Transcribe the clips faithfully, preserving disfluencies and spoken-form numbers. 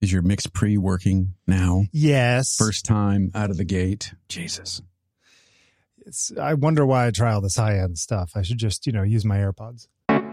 Is your mix pre working now? Yes. First time out of the gate. Jesus. It's, I wonder why I try all this high-end stuff. I should just, you know, use my AirPods.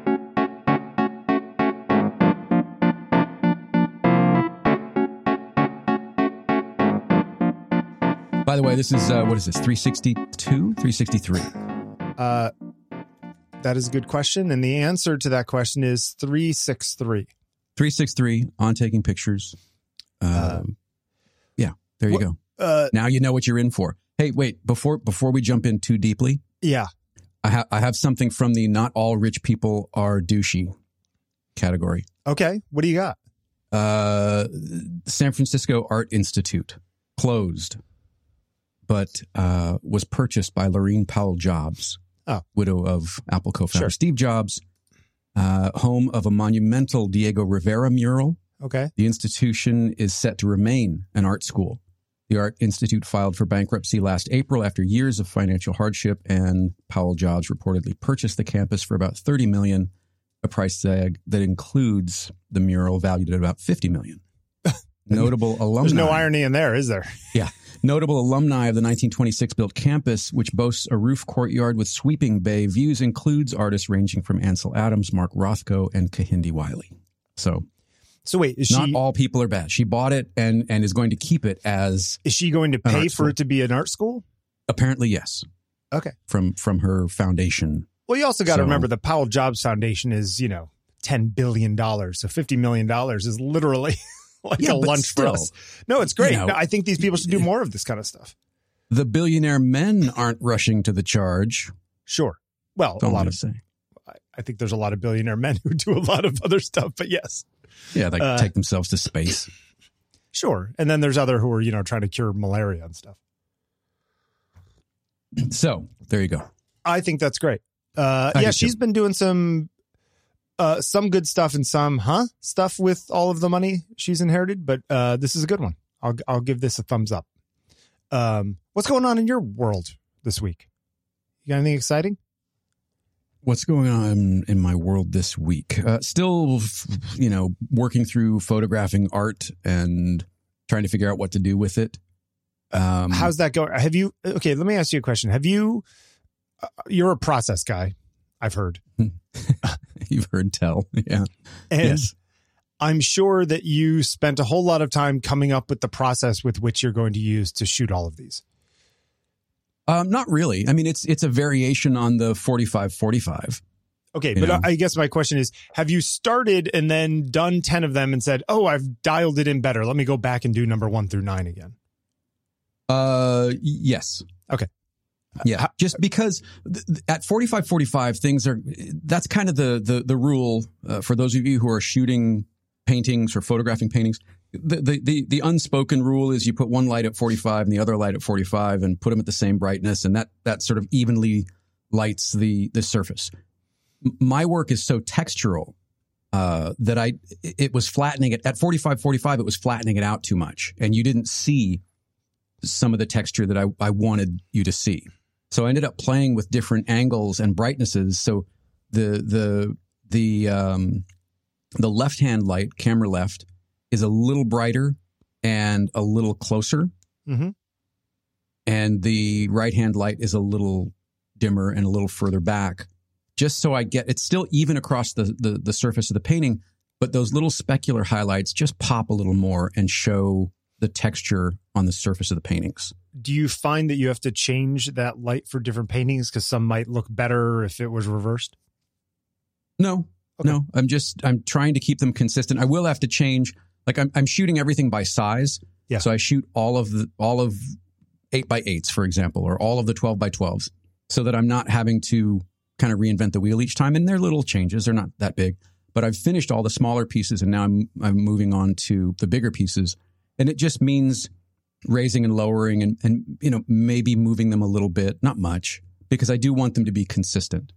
By the way, this is, uh, what is this, three sixty-two? three sixty-three? Uh, that is a good question. And the answer to that question is three sixty-three. three sixty-three on taking pictures. Uh, uh, yeah, there you what, go. Uh, now you know what you're in for. Hey, wait, before before we jump in too deeply. Yeah. I, ha- I have something from the not all rich people are douchey category. Okay. What do you got? Uh, San Francisco Art Institute closed, but uh, was purchased by Laurene Powell Jobs, oh. widow of Apple co-founder sure. Steve Jobs, uh, home of a monumental Diego Rivera mural. Okay. The institution is set to remain an art school. The Art Institute filed for bankruptcy last April after years of financial hardship, and Powell Jobs reportedly purchased the campus for about thirty million dollars, a price tag that includes the mural valued at about fifty million dollars. Notable alumni. There's no irony in there, is there? Yeah. Notable alumni of the nineteen twenty-six built campus, which boasts a roof courtyard with sweeping bay views, includes artists ranging from Ansel Adams, Mark Rothko, and Kehinde Wiley. So... So wait, is not she, all people are bad. She bought it and, and is going to keep it as... Is she going to pay for it to be an art school? Apparently, yes. Okay. From from her foundation. Well, you also got to so, remember the Powell Jobs Foundation is, you know, ten billion dollars. So fifty million dollars is literally like yeah, a lunch still, for us. No, it's great. You know, no, I think these people should do more of this kind of stuff. The billionaire men aren't rushing to the charge. Sure. Well, Don't a lot of... say. I, I think there's a lot of billionaire men who do a lot of other stuff, but yes. Yeah, they uh, take themselves to space. Sure. And then there's other who are, you know, trying to cure malaria and stuff. So, there you go. I think that's great. Uh, yeah, she's too. been doing some uh, some good stuff and some, huh, stuff with all of the money she's inherited, but uh, this is a good one. I'll I'll give this a thumbs up. Um, what's going on in your world this week? You got anything exciting? What's going on in my world this week? Uh, still, you know, working through photographing art and trying to figure out what to do with it. Um, How's that going? Have you, okay, let me ask you a question. Have you, uh, you're a process guy, I've heard. You've heard tell, yeah. And yes. I'm sure that you spent a whole lot of time coming up with the process with which you're going to use to shoot all of these. Um, not really. I mean, it's it's a variation on the forty-five forty-five. Okay, but know? I guess my question is, have you started and then done ten of them and said, oh, I've dialed it in better. Let me go back and do number one through nine again? Uh, yes. Okay. Yeah, just because th- at forty-five forty-five, things are, that's kind of the the, the rule uh, for those of you who are shooting paintings or photographing paintings. The, the the the unspoken rule is you put one light at forty-five and the other light at forty-five and put them at the same brightness, and that that sort of evenly lights the the surface. My work is so textural uh, that I it was flattening it at forty-five forty-five. It was flattening it out too much, and you didn't see some of the texture that I, I wanted you to see. So I ended up playing with different angles and brightnesses. So the the the um, the left hand light, camera left, is a little brighter and a little closer. Mm-hmm. And the right-hand light is a little dimmer and a little further back, just so I get, it's still even across the, the, the surface of the painting, but those little specular highlights just pop a little more and show the texture on the surface of the paintings. Do you find that you have to change that light for different paintings because some might look better if it was reversed? No, okay. no. I'm just, I'm trying to keep them consistent. I will have to change. Like I'm, I'm shooting everything by size. Yeah. So I shoot all of the, all of eight by eights, for example, or all of the twelve by twelves, so that I'm not having to kind of reinvent the wheel each time. And they're little changes. They're not that big, but I've finished all the smaller pieces and now I'm, I'm moving on to the bigger pieces. And it just means raising and lowering and, and, you know, maybe moving them a little bit, not much, because I do want them to be consistent.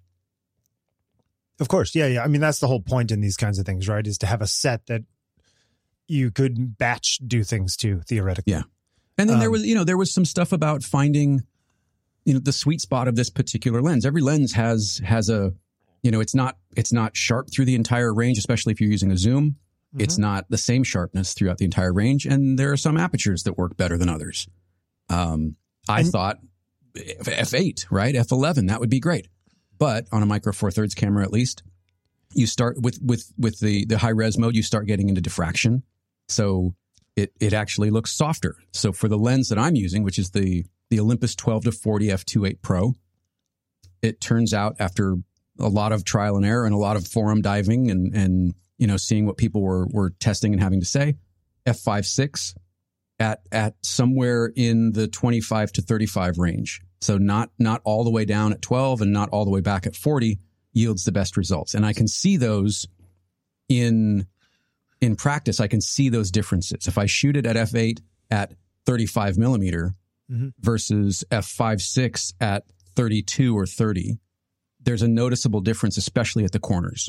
Of course. Yeah. Yeah. I mean, that's the whole point in these kinds of things, right? Is to have a set that you could batch do things to, theoretically. Yeah. And then um, there was, you know, there was some stuff about finding, you know, the sweet spot of this particular lens. Every lens has, has a, you know, it's not, it's not sharp through the entire range, especially if you're using a zoom. Mm-hmm. It's not the same sharpness throughout the entire range, and there are some apertures that work better than others. Um, I and, thought f eight, right? f eleven, that would be great. But on a Micro Four Thirds camera, at least, you start with with with the the high res mode. You start getting into diffraction, so it it actually looks softer. So for the lens that I'm using, which is the the Olympus twelve to forty f two point eight Pro, it turns out after a lot of trial and error and a lot of forum diving and and you know seeing what people were were testing and having to say, f five six at at somewhere in the twenty-five to thirty-five range. So not not all the way down at twelve and not all the way back at forty yields the best results. And I can see those in in practice. I can see those differences. If I shoot it at f eight at thirty-five millimeter mm-hmm. versus f five six at thirty-two or thirty, there's a noticeable difference, especially at the corners.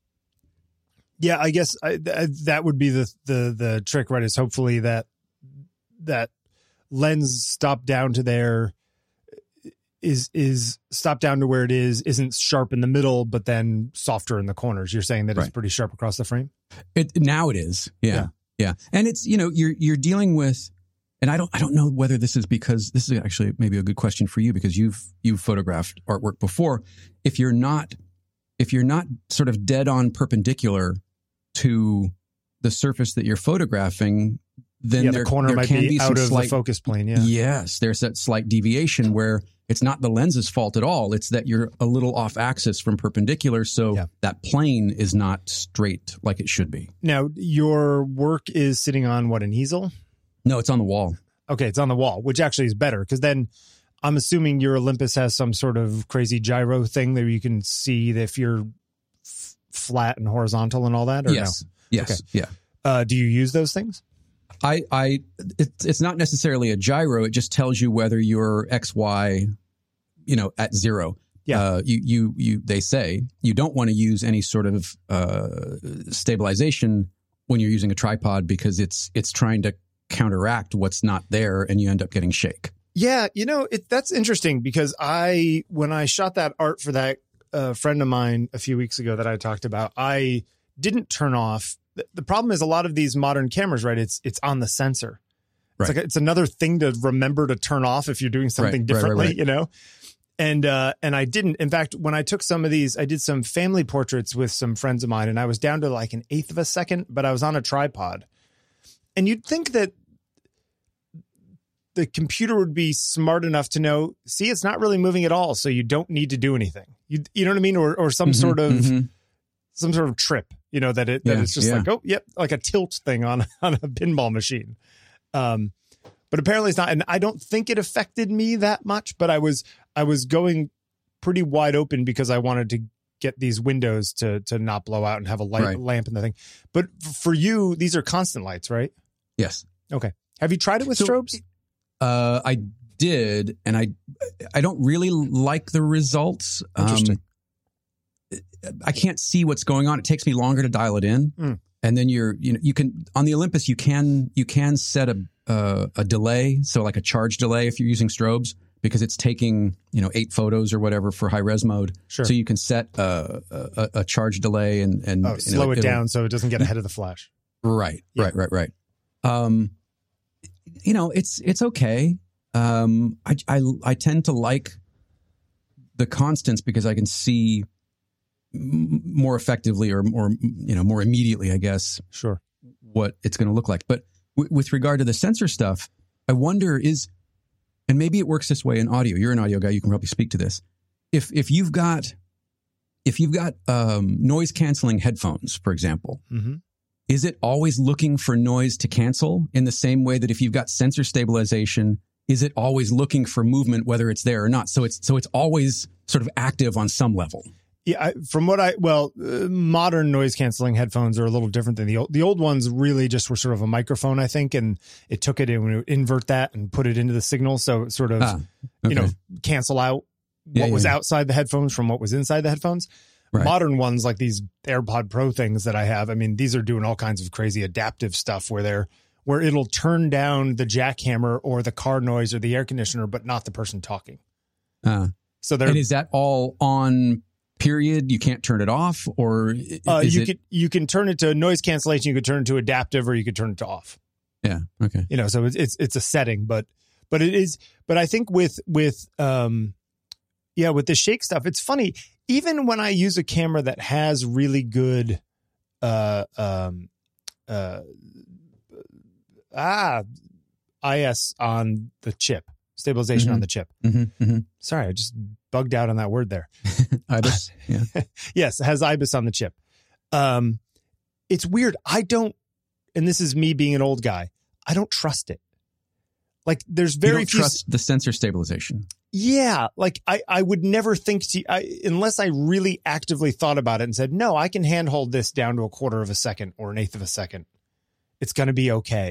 Yeah, I guess I, th- that would be the, the the trick, right? Is hopefully that that lens stop down to there is is stop down to where it is, isn't sharp in the middle, but then softer in the corners. You're saying that right. It's pretty sharp across the frame? It now it is. Yeah. yeah. Yeah. And it's, you know, you're you're dealing with, and I don't I don't know whether this is because this is actually maybe a good question for you because you've you've photographed artwork before. If you're not if you're not sort of dead on perpendicular to the surface that you're photographing, then yeah, there, the corner there might can be, be out some of slight, the focus plane. Yeah. Yes, there's that slight deviation where it's not the lens's fault at all. It's that you're a little off axis from perpendicular, so yeah. that plane is not straight like it should be. Now, your work is sitting on what, an easel? No, it's on the wall. Okay, it's on the wall, which actually is better because then I'm assuming your Olympus has some sort of crazy gyro thing that you can see if you're f- flat and horizontal and all that. Or yes. No? Yes. Okay. Yeah. Uh, do you use those things? I, I, it's, it's not necessarily a gyro. It just tells you whether you're X, Y, you know, at zero. Yeah. Uh, you, you, you, they say you don't want to use any sort of, uh, stabilization when you're using a tripod because it's, it's trying to counteract what's not there and you end up getting shake. Yeah. You know, it, that's interesting because I, when I shot that art for that uh, friend of mine a few weeks ago that I talked about, I didn't turn off. The problem is a lot of these modern cameras, right? It's it's on the sensor. It's right. like a, it's another thing to remember to turn off if you're doing something right, differently, right, right, right. you know. And uh, and I didn't. In fact, when I took some of these, I did some family portraits with some friends of mine, and I was down to like an eighth of a second, but I was on a tripod. And you'd think that the computer would be smart enough to know, see, it's not really moving at all, so you don't need to do anything. You you know what I mean, or or some mm-hmm, sort of. Mm-hmm. Some sort of trip, you know, that it that yeah, it's just yeah. like, oh, yep, like a tilt thing on on a pinball machine. Um, but apparently it's not, and I don't think it affected me that much. But I was I was going pretty wide open because I wanted to get these windows to to not blow out and have a light right. lamp in the thing. But for you, these are constant lights, right? Yes. Okay. Have you tried it with so, strobes? Uh, I did, and I I don't really like the results. Interesting. Um, I can't see what's going on. It takes me longer to dial it in. Mm. And then you're, you know, you can, on the Olympus, you can, you can set a, uh, a delay. So like a charge delay if you're using strobes because it's taking, you know, eight photos or whatever for high res mode. Sure. So you can set a, a, a charge delay and, and oh, slow know, it down so it doesn't get ahead of the flash. Right. Yeah. Right. Right. Right. Um, you know, it's, it's okay. Um, I, I, I tend to like the constants because I can see more effectively or more, you know, more immediately, I guess, sure, what it's going to look like. But w- with regard to the sensor stuff, I wonder is, and maybe it works this way in audio. You're an audio guy. You can probably speak to this. If, if you've got, if you've got um, noise canceling headphones, for example, mm-hmm. is it always looking for noise to cancel in the same way that if you've got sensor stabilization, is it always looking for movement, whether it's there or not? So it's, so it's always sort of active on some level. Yeah, I, from what I, well, uh, modern noise canceling headphones are a little different than the old. The old ones really just were sort of a microphone, I think, and it took it and would invert that and put it into the signal. So it sort of, ah, okay. you know, cancel out what yeah, was yeah. outside the headphones from what was inside the headphones. Right. Modern ones like these AirPod Pro things that I have, I mean, these are doing all kinds of crazy adaptive stuff where they're, where it'll turn down the jackhammer or the car noise or the air conditioner, but not the person talking. Uh, so they're, and is that all on period? You can't turn it off, or uh, is you it... could you can turn it to noise cancellation. You could turn it to adaptive, or you could turn it to off. Yeah. Okay. You know, so it's it's it's a setting, but but it is. But I think with with um, yeah, with the shake stuff, it's funny. Even when I use a camera that has really good, uh, um, uh, ah, I S on the chip, stabilization mm-hmm. on the chip. Mm-hmm. Mm-hmm. Sorry, I just bugged out on that word there. I B I S, yeah. Yes, it has I B I S on the chip. Um, it's weird. I don't, and this is me being an old guy, I don't trust it. Like, there's very you don't few. Trust the sensor stabilization. Yeah, like I, I would never think to, I, unless I really actively thought about it and said, no, I can handhold this down to a quarter of a second or an eighth of a second. It's going to be okay.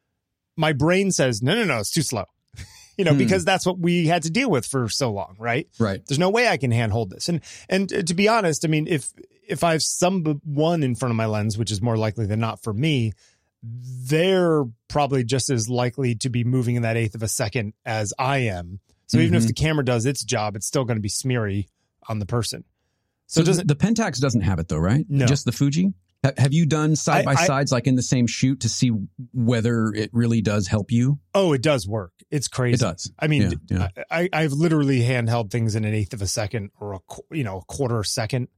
My brain says, no, no, no, it's too slow. You know, hmm. because that's what we had to deal with for so long, right? Right. There's no way I can handhold this. And and to be honest, I mean, if if I have someone in front of my lens, which is more likely than not for me, they're probably just as likely to be moving in that eighth of a second as I am. So mm-hmm. even if the camera does its job, it's still going to be smeary on the person. So, so doesn't the Pentax doesn't have it though, right? No. Just the Fuji? Have you done side by sides like in the same shoot to see whether it really does help you? Oh, it does work. It's crazy. It does. I mean, yeah, yeah. I, I've literally handheld things in an eighth of a second or a you know a quarter second,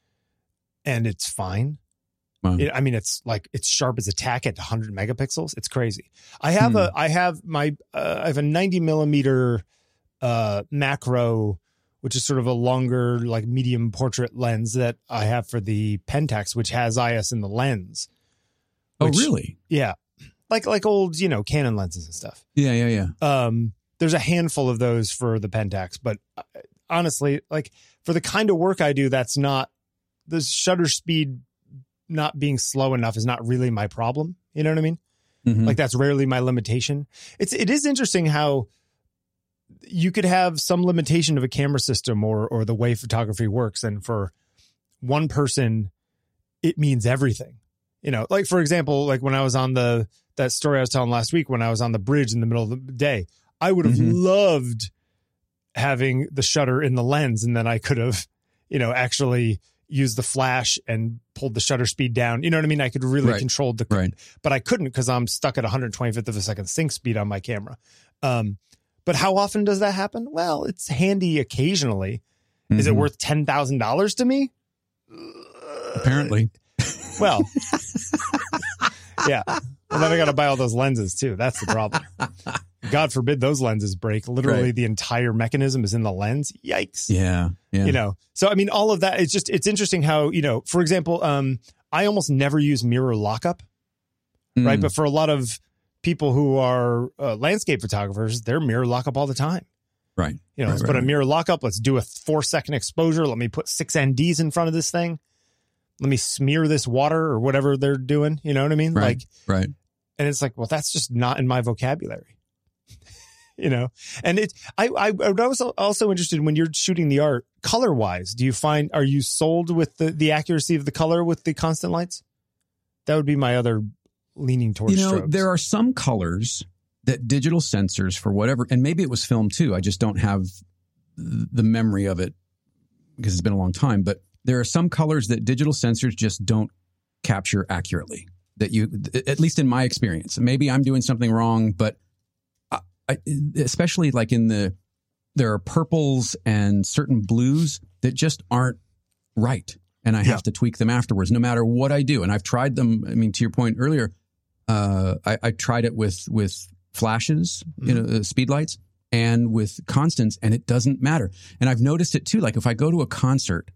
and it's fine. Wow. It, I mean, it's like it's sharp as a tack at one hundred megapixels. It's crazy. I have hmm. a I have my uh, I have a ninety millimeter uh, macro, which is sort of a longer, like medium portrait lens that I have for the Pentax, which has I S in the lens. Which, oh, really? Yeah. Like, like old, you know, Canon lenses and stuff. Yeah, yeah, yeah. Um, there's a handful of those for the Pentax, but honestly, like for the kind of work I do, that's not, the shutter speed not being slow enough is not really my problem. You know what I mean? Mm-hmm. Like that's rarely my limitation. It's, it is interesting how you could have some limitation of a camera system or or the way photography works, and for one person it means everything. You know, like for example, like when I was on the that story I was telling last week, when I was on the bridge in the middle of the day, I would have mm-hmm. loved having the shutter in the lens, and then I could have, you know, actually used the flash and pulled the shutter speed down. You know what I mean? I could really right. control the right. but I couldn't because I'm stuck at one hundred twenty-fifth of a second sync speed on my camera. Um But how often does that happen? Well, it's handy occasionally. Mm-hmm. Is it worth ten thousand dollars to me? Apparently. Well, yeah. Well, then I got to buy all those lenses too. That's the problem. God forbid those lenses break. Literally right. the entire mechanism is in the lens. Yikes. Yeah, yeah. You know, so I mean, all of that, it's just, it's interesting how, you know, for example, um, I almost never use mirror lockup, mm. right? But for a lot of people who are uh, landscape photographers, they're mirror lockup all the time. Right. You know, right, let's right, put a right. mirror lockup. Let's do a four second exposure. Let me put six N Ds in front of this thing. Let me smear this water or whatever they're doing. You know what I mean? Right. Like, right. And it's like, well, that's just not in my vocabulary, you know? And it, I, I, I was also interested when you're shooting the art color wise, do you find, are you sold with the, the accuracy of the color with the constant lights? That would be my other leaning towards You know, strobes. There are some colors that digital sensors for whatever, and maybe it was film too. I just don't have the memory of it because it's been a long time, but there are some colors that digital sensors just don't capture accurately, that you, at least in my experience. Maybe I'm doing something wrong, but I, I, especially like in the, there are purples and certain blues that just aren't right. And I have yeah. to tweak them afterwards, no matter what I do. And I've tried them. I mean, to your point earlier, uh, I, I tried it with, with flashes, mm-hmm. you know, uh, speed lights, and with constants, and it doesn't matter. And I've noticed it too. Like if I go to a concert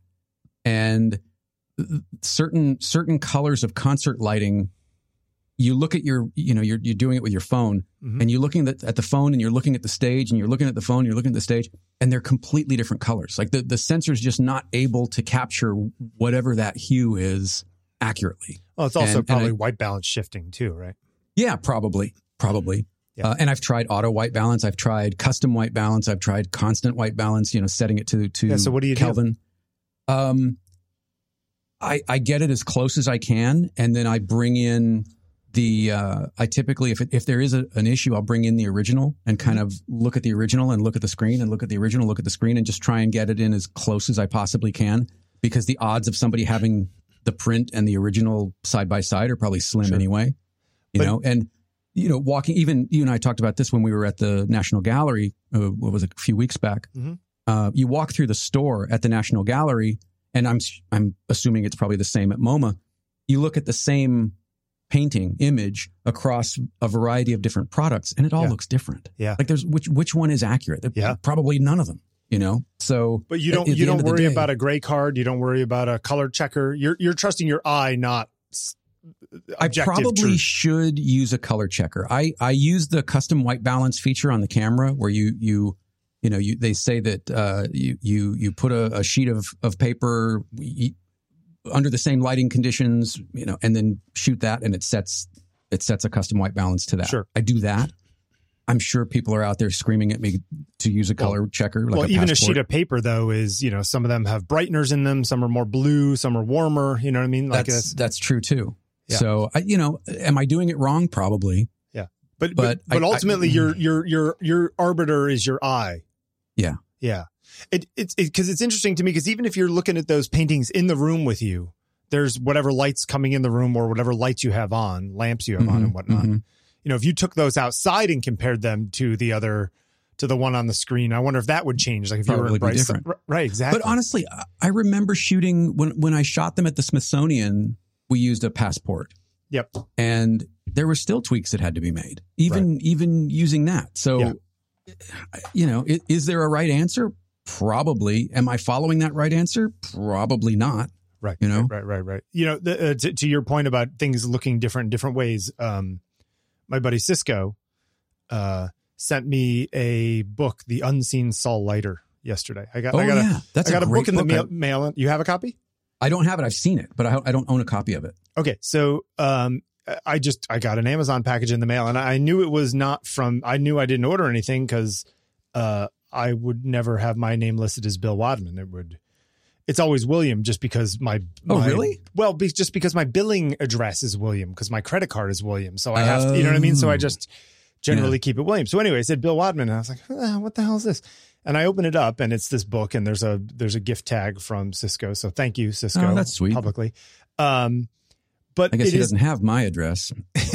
and certain, certain colors of concert lighting, you look at your, you know, you're, you're doing it with your phone mm-hmm. and you're looking at, at the phone and you're looking at the stage and you're looking at the phone, you're looking at the stage, and they're completely different colors. Like the, the sensor's just not able to capture whatever that hue is accurately. Well, it's also and, probably and I, white balance shifting too, right? Yeah, probably, probably. Yeah. Uh, and I've tried auto white balance. I've tried custom white balance. I've tried constant white balance, you know, setting it to, to yeah, so what do you Kelvin. Do? Um, I, I get it as close as I can. And then I bring in the uh, I typically, if it, if there is a, an issue, I'll bring in the original and kind of look at the original and look at the screen and look at the original, look at the screen and just try and get it in as close as I possibly can, because the odds of somebody having the print and the original side by side are probably slim sure. anyway. You but, know, and you know, walking, even you and I talked about this when we were at the National Gallery. Uh, what was it, a few weeks back? Mm-hmm. Uh, you walk through the store at the National Gallery, and I'm I'm assuming it's probably the same at MoMA. You look at the same painting image across a variety of different products, and it all yeah. looks different. Yeah, like there's which which one is accurate? Yeah, probably none of them. You know, so but you don't you don't worry day, about a gray card. You don't worry about a color checker. You're you're trusting your eye, not. I probably truth. should use a color checker. I I use the custom white balance feature on the camera, where you you you know you they say that uh, you you you put a, a sheet of of paper. You, under the same lighting conditions, you know, and then shoot that, and it sets it sets a custom white balance to that. Sure. I do that. I'm sure people are out there screaming at me to use a color well, checker. Like well, a even passport. a sheet of paper, though, is, you know, some of them have brighteners in them. Some are more blue. Some are warmer. You know what I mean? Like that's, that's, that's true, too. Yeah. So, I, you know, am I doing it wrong? Probably. Yeah. But but, but, but I, ultimately, I, your your your your arbiter is your eye. Yeah. Yeah. It It's because it, it's interesting to me, because even if you're looking at those paintings in the room with you, there's whatever lights coming in the room or whatever lights you have on, lamps you have mm-hmm, on and whatnot. Mm-hmm. You know, if you took those outside and compared them to the other, to the one on the screen, I wonder if that would change. Like if Probably you were in bright, different. Right, exactly. But honestly, I remember shooting when, when I shot them at the Smithsonian, we used a passport. Yep. And there were still tweaks that had to be made, even, right. even using that. So, yeah. you know, is, is there a right answer? Probably. Am I following that right answer? Probably not. Right. You know, right, right, right, right. You know, the, uh, to, to your point about things looking different in different ways. Um, my buddy Cisco, uh, sent me a book, The Unseen Saul Leiter, yesterday. I got, oh, I got yeah. a, That's I got a, a book in the mail, I, mail. You have a copy? I don't have it. I've seen it, but I, I don't own a copy of it. Okay. So, um, I just, I got an Amazon package in the mail, and I knew it was not from, I knew I didn't order anything because, uh, I would never have my name listed as Bill Wadman. It would, it's always William, just because my, my oh really? Well, be, just because my billing address is William, because my credit card is William. So I have, oh. to, you know what I mean? So I just generally yeah. keep it William. So anyway, I said Bill Wadman, and I was like, oh, what the hell is this? And I open it up, and it's this book, and there's a there's a gift tag from Cisco. So thank you, Cisco. Oh, that's sweet. Publicly. Um, but I guess it he is, doesn't have my address.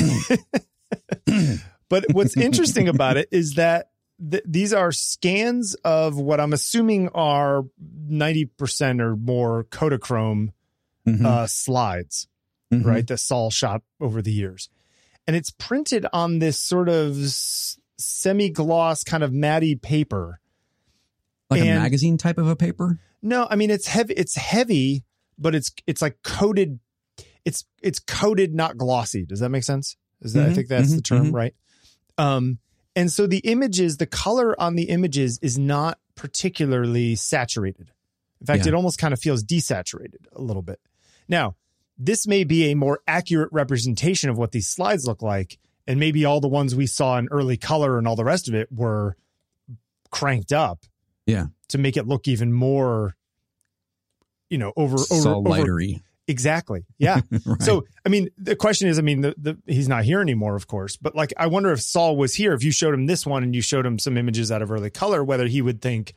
But what's interesting about it is that th- these are scans of what I'm assuming are ninety percent or more Kodachrome mm-hmm. uh, slides, mm-hmm. right? That Saul shot over the years. And it's printed on this sort of semi-gloss kind of matty paper. Like and, a magazine type of a paper? No, I mean, it's heavy, it's heavy, but it's, it's like coated. It's, it's coated, not glossy. Does that make sense? Is that, mm-hmm, I think that's mm-hmm, the term, mm-hmm. right? Um, and so the images, the color on the images is not particularly saturated. In fact, yeah. it almost kind of feels desaturated a little bit. Now, this may be a more accurate representation of what these slides look like. And maybe all the ones we saw in early color and all the rest of it were cranked up. Yeah. To make it look even more, you know, over, over, over. Exactly. Yeah. Right. So, I mean, the question is, I mean, the, the, he's not here anymore, of course, but like, I wonder if Saul was here, if you showed him this one and you showed him some images out of early color, whether he would think,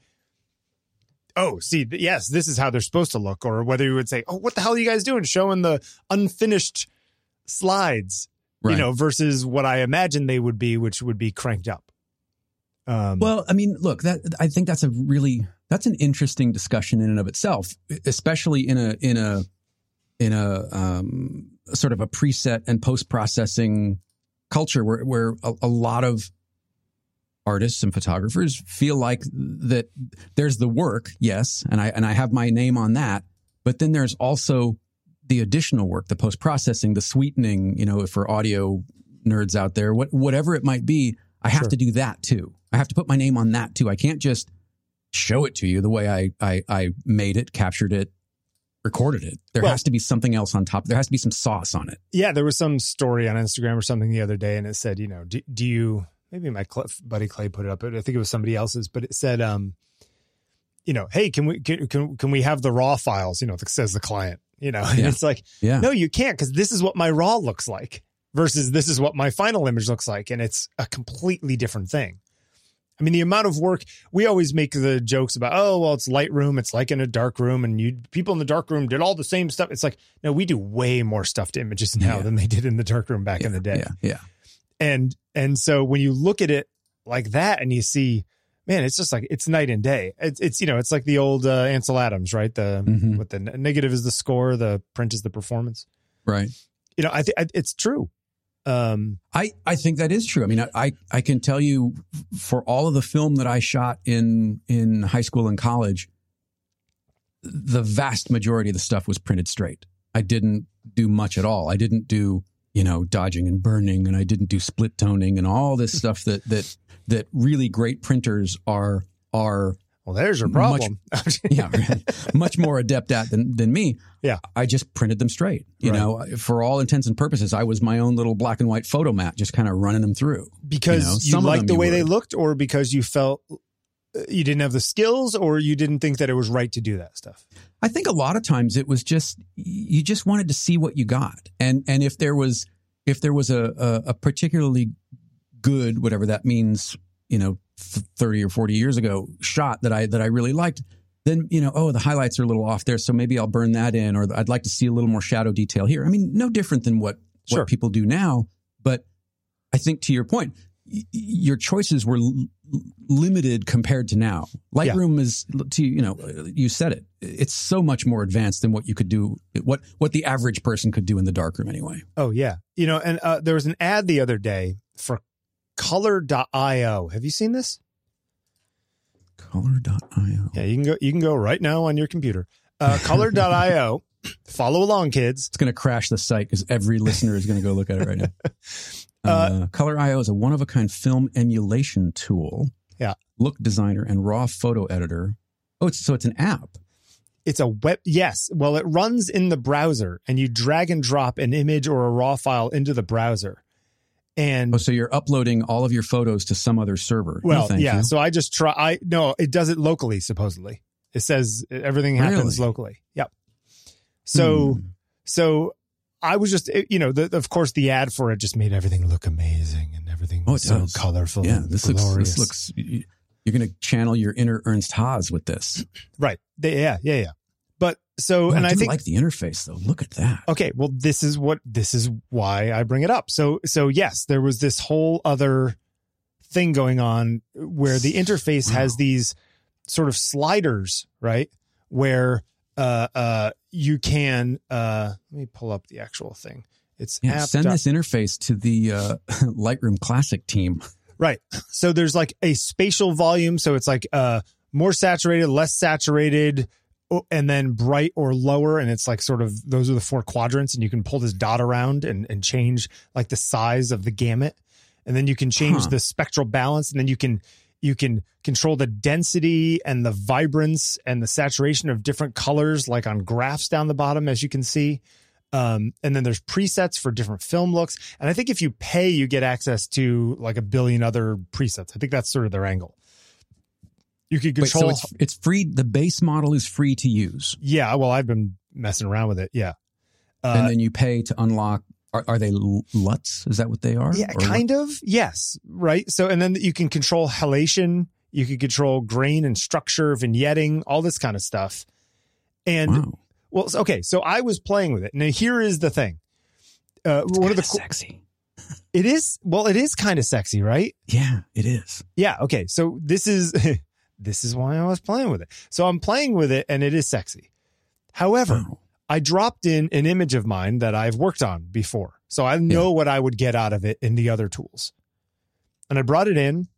oh, see, yes, this is how they're supposed to look. Or whether he would say, oh, what the hell are you guys doing? Showing the unfinished slides, right. you know, versus what I imagine they would be, which would be cranked up. Um, well, I mean, look, that I think that's a really, that's an interesting discussion in and of itself, especially in a, in a, in a um, sort of a preset and post-processing culture where, where a, a lot of artists and photographers feel like that there's the work, yes, and I and I have my name on that, but then there's also the additional work, the post-processing, the sweetening, you know, for audio nerds out there, what, whatever it might be, I have sure. to do that too. I have to put my name on that too. I can't just show it to you the way I I, I made it, captured it, recorded it. There well, has to be something else on top. There has to be some sauce on it. Yeah, there was some story on Instagram or something the other day, and it said, you know, do, do you, maybe my buddy Clay put it up, I think it was somebody else's, but it said, um, you know, hey, can we, can, can, can we have the raw files, you know, that says the client, you know, and yeah. it's like, yeah. no, you can't, because this is what my raw looks like versus this is what my final image looks like. And it's a completely different thing. I mean, the amount of work, we always make the jokes about, oh, well, it's Lightroom. It's like in a dark room and you people in the dark room did all the same stuff. It's like, no, we do way more stuff to images now yeah. than they did in the dark room back yeah, in the day. Yeah, yeah. And, and so when you look at it like that and you see, man, it's just like, it's night and day. It's, it's you know, it's like the old uh, Ansel Adams, right? The, mm-hmm. what the negative is the score, the print is the performance. Right. You know, I think it's true. Um, I, I think that is true. I mean, I, I, I can tell you for all of the film that I shot in, in high school and college, the vast majority of the stuff was printed straight. I didn't do much at all. I didn't do, you know, dodging and burning, and I didn't do split toning and all this stuff that, that, that really great printers are, are, well, there's your problem. Much, yeah, much more adept at than, than me. Yeah. I just printed them straight. You right. know, for all intents and purposes, I was my own little black and white photomat, just kind of running them through. Because you, know, you liked the way they looked, or because you felt you didn't have the skills, or you didn't think that it was right to do that stuff? I think a lot of times it was just, you just wanted to see what you got. And, and if there was, if there was a, a, a particularly good, whatever that means, you know, thirty or forty years ago shot that I, that I really liked, then, you know, oh, the highlights are a little off there, so maybe I'll burn that in, or I'd like to see a little more shadow detail here. I mean, no different than what, sure. what people do now. But I think to your point, y- your choices were l- limited compared to now. Lightroom yeah. is, to you know, you said it, it's so much more advanced than what you could do, what, what the average person could do in the darkroom anyway. Oh, yeah. You know, and uh, there was an ad the other day for color dot io. Have you seen this? color dot io. Yeah, you can go you can go right now on your computer. Uh, color dot io. Follow along, kids. It's going to crash the site because every listener is going to go look at it right now. Uh, uh, color dot io is a one-of-a-kind film emulation tool. Yeah. Look designer and raw photo editor. Oh, it's, so it's an app. It's a web. Yes. Well, it runs in the browser, and you drag and drop an image or a raw file into the browser. And oh, so you're uploading all of your photos to some other server. Well, no, yeah. You. So I just try. I no, it does it locally. Supposedly, it says everything happens really? locally. Yep. So, hmm. so I was just, you know, the, of course, the ad for it just made everything look amazing and everything oh, was so does. colorful. Yeah, and this glorious. looks. This looks. You're going to channel your inner Ernst Haas with this, right? They, yeah, yeah, yeah. But so, oh, and I, I do think like the interface though. Look at that. Okay, well, this is what this is why I bring it up. So, so yes, there was this whole other thing going on where the interface wow. has these sort of sliders, right? Where uh, uh, you can uh, let me pull up the actual thing. It's yeah, app. Send this interface to the uh, Lightroom Classic team. Right. So there's like a spatial volume. So it's like uh, more saturated, less saturated, and then bright or lower. And it's like sort of, those are the four quadrants, and you can pull this dot around and, and change like the size of the gamut. And then you can change huh. the spectral balance, and then you can, you can control the density and the vibrance and the saturation of different colors, like on graphs down the bottom, as you can see. Um, and then there's presets for different film looks. And I think if you pay, you get access to like a billion other presets. I think that's sort of their angle. You can control. Wait, so it's, it's free. The base model is free to use. Yeah. Well, I've been messing around with it. Yeah. Uh, and then you pay to unlock. Are, are they L U Ts? Is that what they are? Yeah, or kind what? of. Yes. Right. So, and then you can control halation. You can control grain and structure, vignetting, all this kind of stuff. And wow. well, okay. So I was playing with it. Now here is the thing. Uh, it's one of the sexy. It is. Well, it is kind of sexy, right? Yeah, it is. Yeah. Okay. So this is. This is why I was playing with it. So I'm playing with it, and it is sexy. However, oh. I dropped in an image of mine that I've worked on before. So I know yeah. what I would get out of it in the other tools. And I brought it in,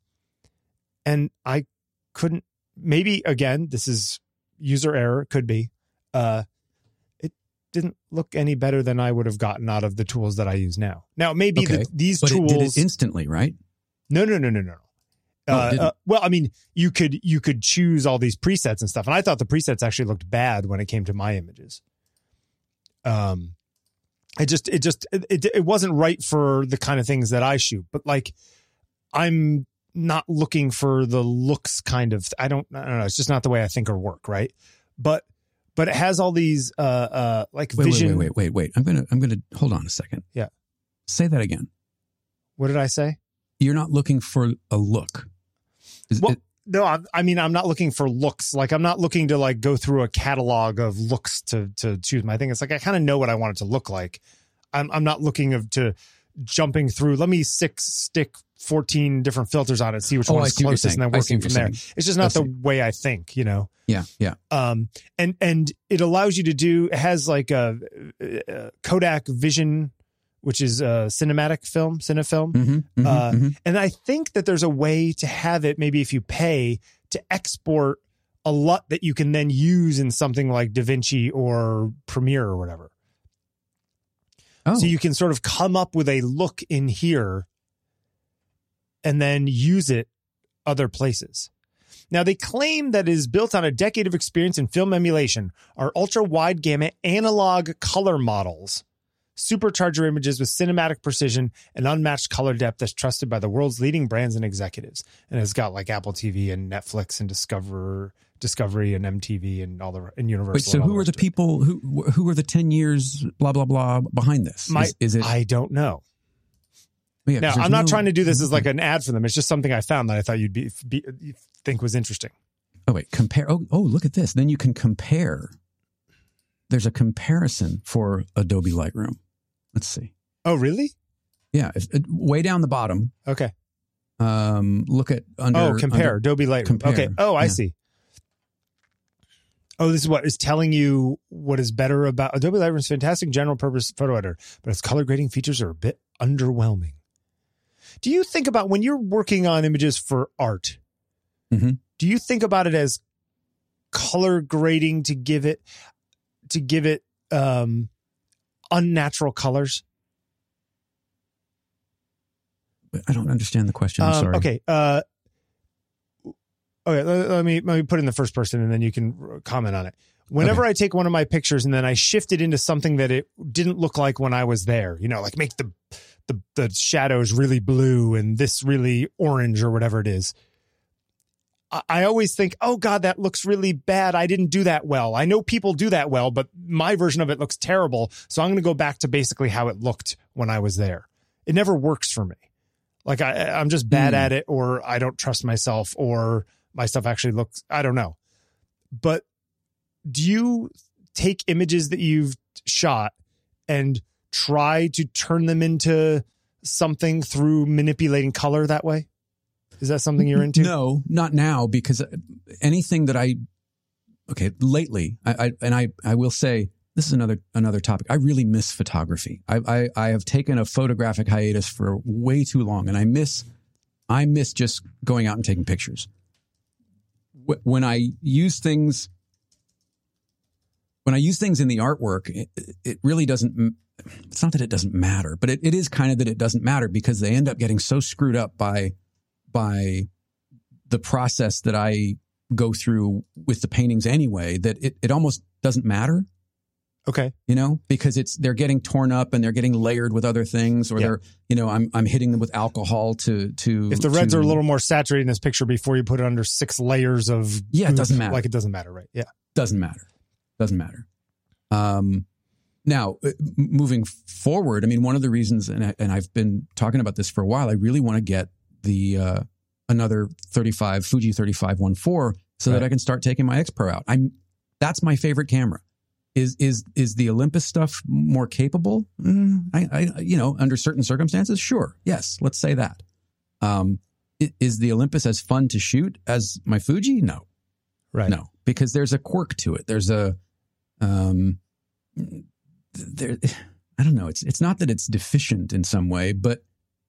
and I couldn't, maybe, again, this is user error, could be. Uh, it didn't look any better than I would have gotten out of the tools that I use now. Now, maybe okay. the, these but tools. It did it instantly, right? No, no, no, no, no. Uh, oh, uh, well, I mean, you could you could choose all these presets and stuff, and I thought the presets actually looked bad when it came to my images. Um, it just it just it it wasn't right for the kind of things that I shoot. But like, I'm not looking for the looks kind of. I don't I don't know. It's just not the way I think or work, right? But but it has all these uh uh like wait, vision. Wait, wait, wait, wait, wait. I'm gonna I'm gonna hold on a second. Yeah. Say that again. What did I say? You're not looking for a look. Is well, it, no, I, I mean, I'm not looking for looks. Like, I'm not looking to like go through a catalog of looks to to choose my thing. It's like I kind of know what I want it to look like. I'm I'm not looking of to jumping through. Let me six stick fourteen different filters on it, see which oh, one is closest, and then working from there. Saying. It's just not I the see. way I think, you know. Yeah, yeah. Um, and and it allows you to do. It has like a, a Kodak Vision, which is a cinematic film, cinefilm. Mm-hmm, mm-hmm, uh, mm-hmm. And I think that there's a way to have it, maybe if you pay, to export a lot that you can then use in something like DaVinci or Premiere or whatever. Oh. So you can sort of come up with a look in here and then use it other places. Now, they claim that it is built on a decade of experience in film emulation. Our ultra-wide gamut analog color models supercharge your images with cinematic precision and unmatched color depth that's trusted by the world's leading brands and executives. And it's got like Apple T V and Netflix and Discover, Discovery and M T V and all the and Universal. Wait, so who are the people who who are the ten years blah blah blah behind this? My, is, is it? I don't know. Yeah, now, I'm not no, trying to do this as like an ad for them. It's just something I found that I thought you'd be, be you think was interesting. Oh wait, compare. Oh, oh, look at this. Then you can compare. There's a comparison for Adobe Lightroom. Let's see. Oh, really? Yeah, if, way down the bottom. Okay. Um, look at under. Oh, compare under, Adobe Lightroom. Compare. Okay. Oh, I yeah. see. Oh, this is what is telling you what is better about Adobe Lightroom's fantastic general purpose photo editor, but its color grading features are a bit underwhelming. Do you think about when you're working on images for art, mm-hmm. do you think about it as color grading to give it, to give it um, unnatural colors? I don't understand the question. I'm um, sorry. Okay. Uh, okay. Let, let me, let me put it in the first person and then you can comment on it. Whenever okay. I take one of my pictures and then I shift it into something that it didn't look like when I was there, you know, like make the, the, the shadows really blue and this really orange or whatever it is. I, I always think, oh God, that looks really bad. I didn't do that well. I know people do that well, but my version of it looks terrible. So I'm going to go back to basically how it looked when I was there. It never works for me. Like I, I'm just bad mm. at it, or I don't trust myself, or my stuff actually looks, I don't know. But do you take images that you've shot and try to turn them into something through manipulating color that way? Is that something you're into? No, not now, because anything that I, okay, lately, I, I and I, I will say, this is another another topic. I really miss photography. I, I I have taken a photographic hiatus for way too long, and I miss I miss just going out and taking pictures. When I use things, when I use things in the artwork, it, it really doesn't. It's not that it doesn't matter, but it, it is kind of that it doesn't matter because they end up getting so screwed up by by the process that I go through with the paintings anyway that it, it almost doesn't matter. Okay. You know, because it's, they're getting torn up and they're getting layered with other things, or yeah. they're, you know, I'm, I'm hitting them with alcohol to, to, if the reds to, are a little more saturated in this picture before you put it under six layers of, yeah, it doesn't matter. Like it doesn't matter. Right. Yeah. Doesn't matter. Doesn't matter. Um, now moving forward, I mean, one of the reasons, and I, and I've been talking about this for a while, I really want to get the, uh, another thirty-five Fuji thirty-five one four so right. that I can start taking my X Pro out. I'm, that's my favorite camera. Is is is the Olympus stuff more capable? Mm, I, I, you know, under certain circumstances, sure, yes, let's say that. Um, is the Olympus as fun to shoot as my Fuji? No, right? No, because there's a quirk to it. There's a, um, there. I don't know. It's it's not that it's deficient in some way, but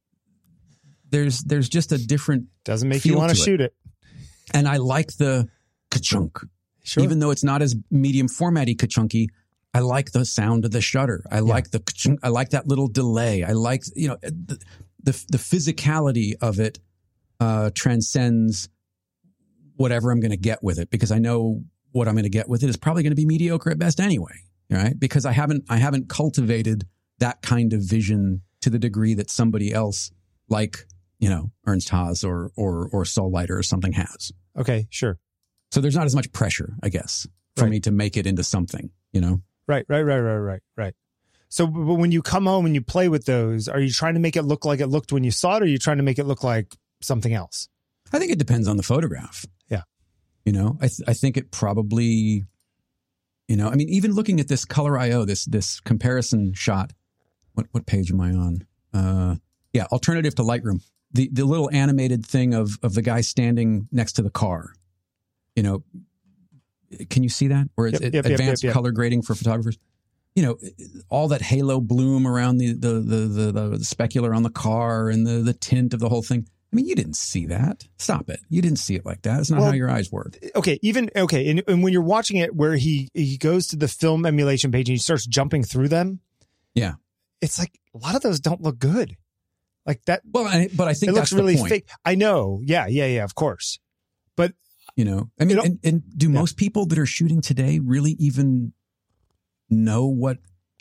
there's there's just a different. Doesn't make you want to shoot it. And I like the ka-chunk. Sure. Even though it's not as medium formatty ka-chunky, I like the sound of the shutter. I yeah. like the ka-chunk, I like that little delay. I like, you know, the the, the physicality of it uh, transcends whatever I'm going to get with it, because I know what I'm going to get with it is probably going to be mediocre at best anyway, right? Because I haven't I haven't cultivated that kind of vision to the degree that somebody else, like, you know, Ernst Haas or or or Saul Leiter or something has. Okay, sure. So there's not as much pressure, I guess, for right. me to make it into something, you know? Right, right, right, right, right, right. So but when you come home and you play with those, are you trying to make it look like it looked when you saw it, or are you trying to make it look like something else? I think it depends on the photograph. Yeah. You know, I th- I think it probably, you know, I mean, even looking at this Color I O, this this comparison shot, what what page am I on? Uh, yeah, alternative to Lightroom. The the little animated thing of of the guy standing next to the car. You know, can you see that? Or it's yep, yep, advanced yep, yep, yep. color grading for photographers. You know, all that halo bloom around the the the the, the, the specular on the car and the the tint of the whole thing. I mean, you didn't see that. Stop it. You didn't see it like that. That's not well, how your eyes work. Okay, even okay, and, and when you're watching it, where he he goes to the film emulation page and he starts jumping through them. Yeah, it's like a lot of those don't look good. Like that. Well, I, but I think it that's looks really the point. fake. I know. Yeah, yeah, yeah. Of course, but you know, I mean, you know, and, and do yeah. most people that are shooting today really even know what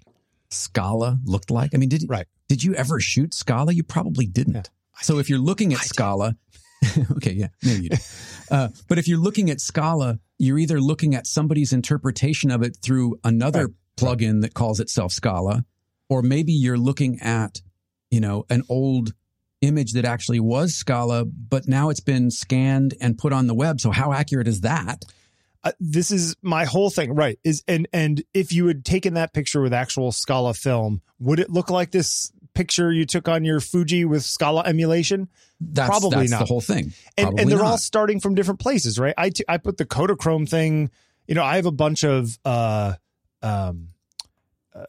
Scala looked like? I mean, did right. did you ever shoot Scala? You probably didn't. Yeah. So if you're looking at I Scala, okay, yeah, maybe you did. Uh, but if you're looking at Scala, you're either looking at somebody's interpretation of it through another right. plugin that calls itself Scala, or maybe you're looking at, you know, an old image that actually was Scala, but now it's been scanned and put on the web. So how accurate is that? Uh, this is my whole thing, right? Is and and if you had taken that picture with actual Scala film, would it look like this picture you took on your Fuji with Scala emulation? That's, Probably that's not. the whole thing. And, Probably and they're not. all starting from different places, right? I, t- I put the Kodachrome thing, you know, I have a bunch of uh, um, uh,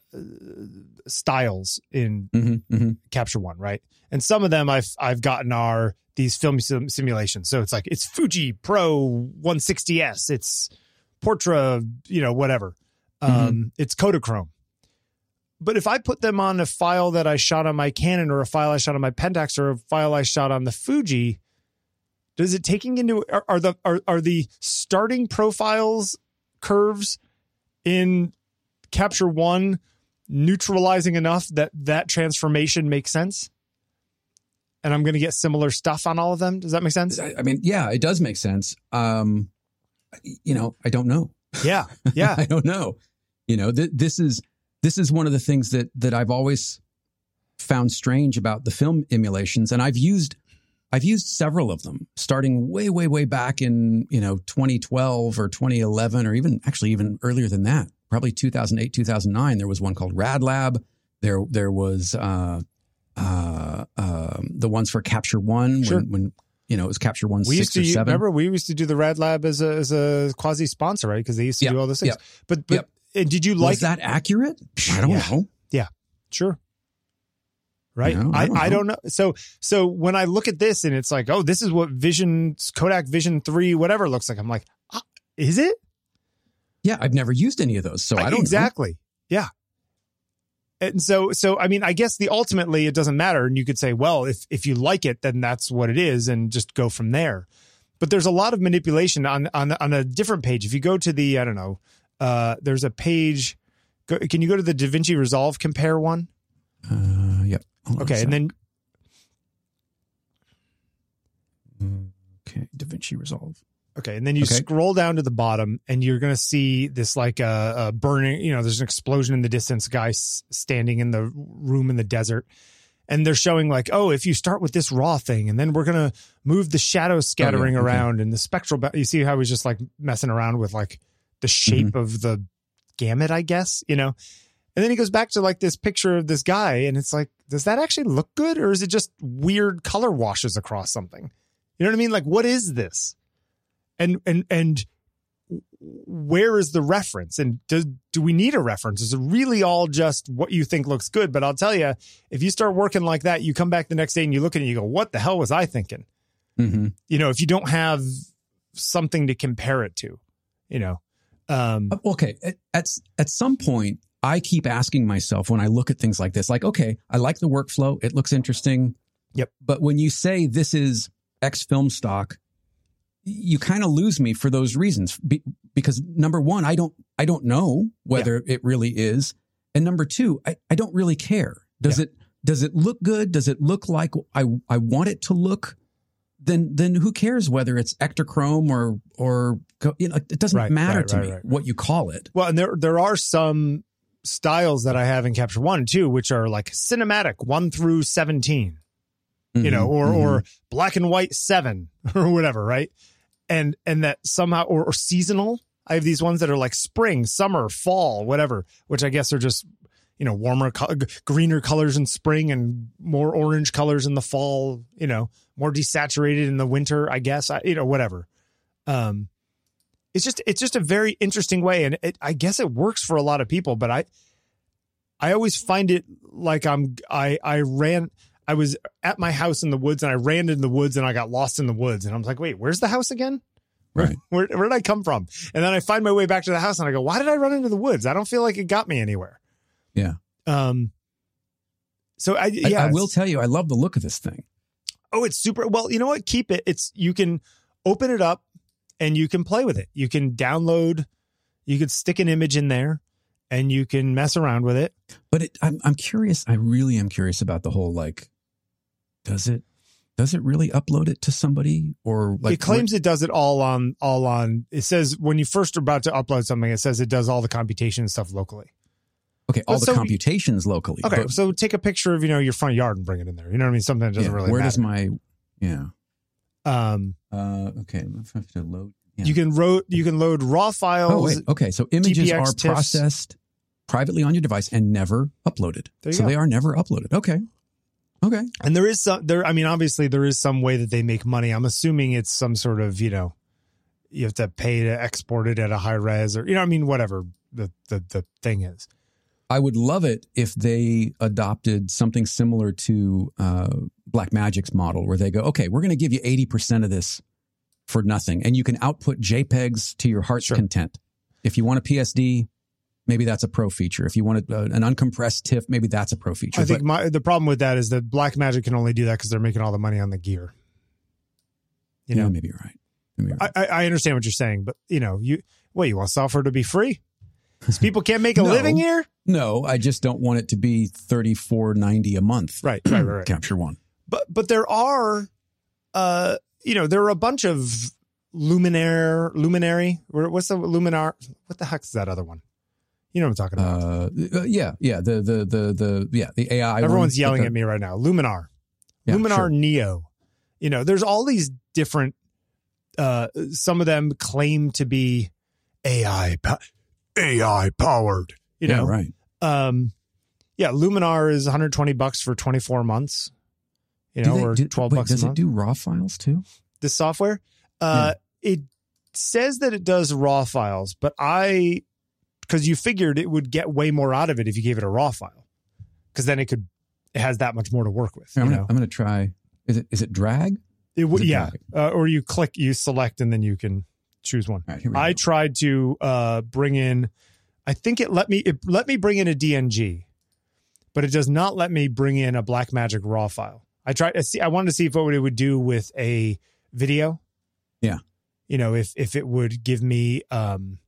styles in mm-hmm, mm-hmm. Capture One, right? And some of them I've I've gotten are these film sim- simulations. So it's like, it's Fuji Pro one sixty S, it's Portra, you know, whatever. Um, mm-hmm. It's Kodachrome. But if I put them on a file that I shot on my Canon, or a file I shot on my Pentax, or a file I shot on the Fuji, does it taking into are, are the are, are the starting profiles curves in Capture One neutralizing enough that that transformation makes sense? And I'm going to get similar stuff on all of them. Does that make sense? I, I mean, yeah, it does make sense. Um, you know, I don't know. Yeah, yeah, I don't know. You know, th- this is. This is one of the things that that I've always found strange about the film emulations, and I've used I've used several of them, starting way, way, way back in you know twenty twelve or twenty eleven, or even actually even earlier than that, probably two thousand eight, two thousand nine. There was one called RadLab. There there was uh, uh, uh, the ones for Capture One sure. when, when you know it was Capture One we six used to, or seven. Remember, we used to do the RadLab as a as a quasi sponsor, right? Because they used to yep. do all those things. Yep. But but. Yep. And did you like was that accurate? I don't yeah. know. Yeah, sure. Right. You know, I, I, don't I don't know. So so when I look at this and it's like, oh, this is what Vision Kodak Vision three whatever looks like. I'm like, ah, is it? Yeah, I've never used any of those, so I don't exactly. know. Yeah. And so so I mean, I guess the ultimately it doesn't matter, and you could say, well, if if you like it, then that's what it is, and just go from there. But there's a lot of manipulation on on on a different page. If you go to the I don't know. Uh, there's a page. Go, can you go to the DaVinci Resolve compare one? Uh, yep. Okay, and then okay, DaVinci Resolve. Okay, and then you okay. scroll down to the bottom, and you're going to see this like a uh, uh, burning. You know, there's an explosion in the distance. Guy s- standing in the room in the desert, and they're showing like, oh, if you start with this raw thing, and then we're going to move the shadow scattering oh, yeah. around, okay. and the spectral. Ba- you see how he's just like messing around with like the shape mm-hmm. of the gamut, I guess, you know? And then he goes back to like this picture of this guy, and it's like, does that actually look good? Or is it just weird color washes across something? You know what I mean? Like, what is this? And, and, and where is the reference? And do, do we need a reference? Is it really all just what you think looks good? But I'll tell you, if you start working like that, you come back the next day and you look at it and you go, what the hell was I thinking? Mm-hmm. You know, if you don't have something to compare it to, you know? Um, okay. At, at at some point, I keep asking myself when I look at things like this, like, okay, I like the workflow. It looks interesting. Yep. But when you say this is X film stock, you kind of lose me for those reasons. Be, because number one, I don't I don't know whether yeah. it really is. And number two, I, I don't really care. Does yeah. it does it look good? Does it look like I I want it to look? Then, then who cares whether it's Ektachrome or, or, you know, it doesn't right, matter right, to right, me right. what you call it. Well, and there, there are some styles that I have in Capture One too, which are like cinematic one through seventeen, mm-hmm, you know, or mm-hmm. or black and white seven or whatever, right? And and that somehow or, or seasonal. I have these ones that are like spring, summer, fall, whatever, which I guess are just, you know, warmer, co- greener colors in spring and more orange colors in the fall, you know, more desaturated in the winter, I guess, I, you know, whatever. Um, it's just, it's just a very interesting way. And it, I guess it works for a lot of people, but I, I always find it like I'm, I, I ran, I was at my house in the woods and I ran in the woods and I got lost in the woods. And I was like, wait, where's the house again? Right. Where, where did I come from? And then I find my way back to the house and I go, why did I run into the woods? I don't feel like it got me anywhere. Yeah. Um, so I, yeah, I, I will tell you, I love the look of this thing. Oh, it's super. Well, you know what? Keep it. It's, you can open it up and you can play with it. You can download, you could stick an image in there and you can mess around with it. But it, I'm, I'm curious. I really am curious about the whole, like, does it, does it really upload it to somebody or like it claims it does it all on, all on, it says when you first are about to upload something, it says it does all the computation and stuff locally. Okay. All but the so, computations locally. Okay. But, so take a picture of, you know, your front yard and bring it in there. You know what I mean? Something that doesn't yeah, really where matter. does my, yeah. Um, uh, okay. I have to load. Yeah. You can load, you can load raw files. Oh, wait. Okay. So images T P X are TIFFs. processed privately on your device and never uploaded. So go. They are never uploaded. Okay. Okay. And there is some there. I mean, obviously there is some way that they make money. I'm assuming it's some sort of, you know, you have to pay to export it at a high res or, you know, I mean, whatever the, the, the thing is. I would love it if they adopted something similar to uh, Blackmagic's model where they go, okay, we're going to give you eighty percent of this for nothing. And you can output JPEGs to your heart's sure. content. If you want a P S D, maybe that's a pro feature. If you want a, uh, an uncompressed TIFF, maybe that's a pro feature. I think but, my, the problem with that is that Blackmagic can only do that because they're making all the money on the gear. You know, yeah, maybe you're right. Maybe you're right. I, I understand what you're saying, but you know, you what you want software to be free? Because people can't make a no, living here. No, I just don't want it to be thirty-four ninety a month. Right, right, right, right. Capture One. But but there are, uh, you know, there are a bunch of Luminaire, Luminary. What's the Luminar? What the heck is that other one? You know what I'm talking about? Uh, yeah, yeah. The the the the yeah the A I. Everyone's one, yelling the, at me right now. Luminar, yeah, Luminar sure. Neo. You know, there's all these different. Uh, some of them claim to be A I A I powered. You know, yeah, right. Um, yeah, Luminar is one hundred twenty bucks for twenty-four months. You know, they, or do, twelve wait, bucks. Does a it month. do raw files too? This software, uh, yeah. It says that it does raw files, but I, because you figured it would get way more out of it if you gave it a raw file, because then it could, it has that much more to work with. I'm you gonna, know? I'm gonna try. Is it is it drag? It would, yeah. Uh, or you click, you select, and then you can choose one. Right, I go. tried to uh, bring in. I think it let me it let me bring in a D N G, but it does not let me bring in a Blackmagic raw file. I tried to see. I wanted to see if what it would do with a video. Yeah, you know, if if it would give me, um,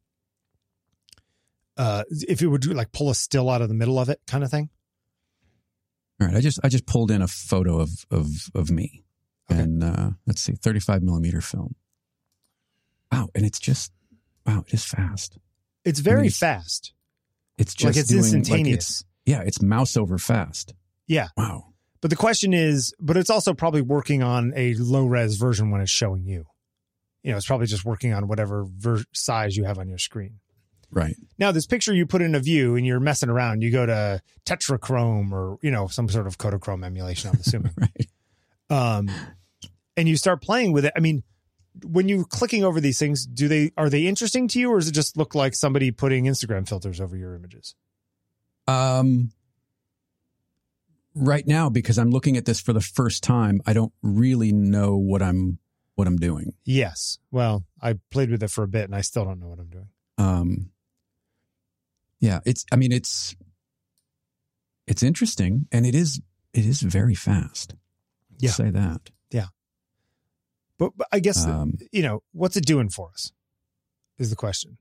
uh, if it would do like pull a still out of the middle of it, kind of thing. All right, I just I just pulled in a photo of of of me, okay. and uh, let's see, thirty-five millimeter film. Wow, and it's just wow, it is fast. It's very I mean, it's, fast. It's just like it's doing, instantaneous. Like it's, yeah, it's mouse over fast. Yeah. Wow. But the question is, but it's also probably working on a low res version when it's showing you. You know, it's probably just working on whatever ver- size you have on your screen. Right. Now, this picture you put in a view and you're messing around, you go to Tetrachrome or, you know, some sort of Kodachrome emulation, I'm assuming. Right. Um, and you start playing with it. I mean, when you're clicking over these things, do they are they interesting to you, or does it just look like somebody putting Instagram filters over your images? Um, right now, because I'm looking at this for the first time, I don't really know what I'm what I'm doing. Yes. Well, I played with it for a bit and I still don't know what I'm doing. Um, yeah, it's. I mean, it's it's interesting, and it is it is very fast. Yeah, I'll say that. Yeah. But, but I guess, um, you know, what's it doing for us is the question.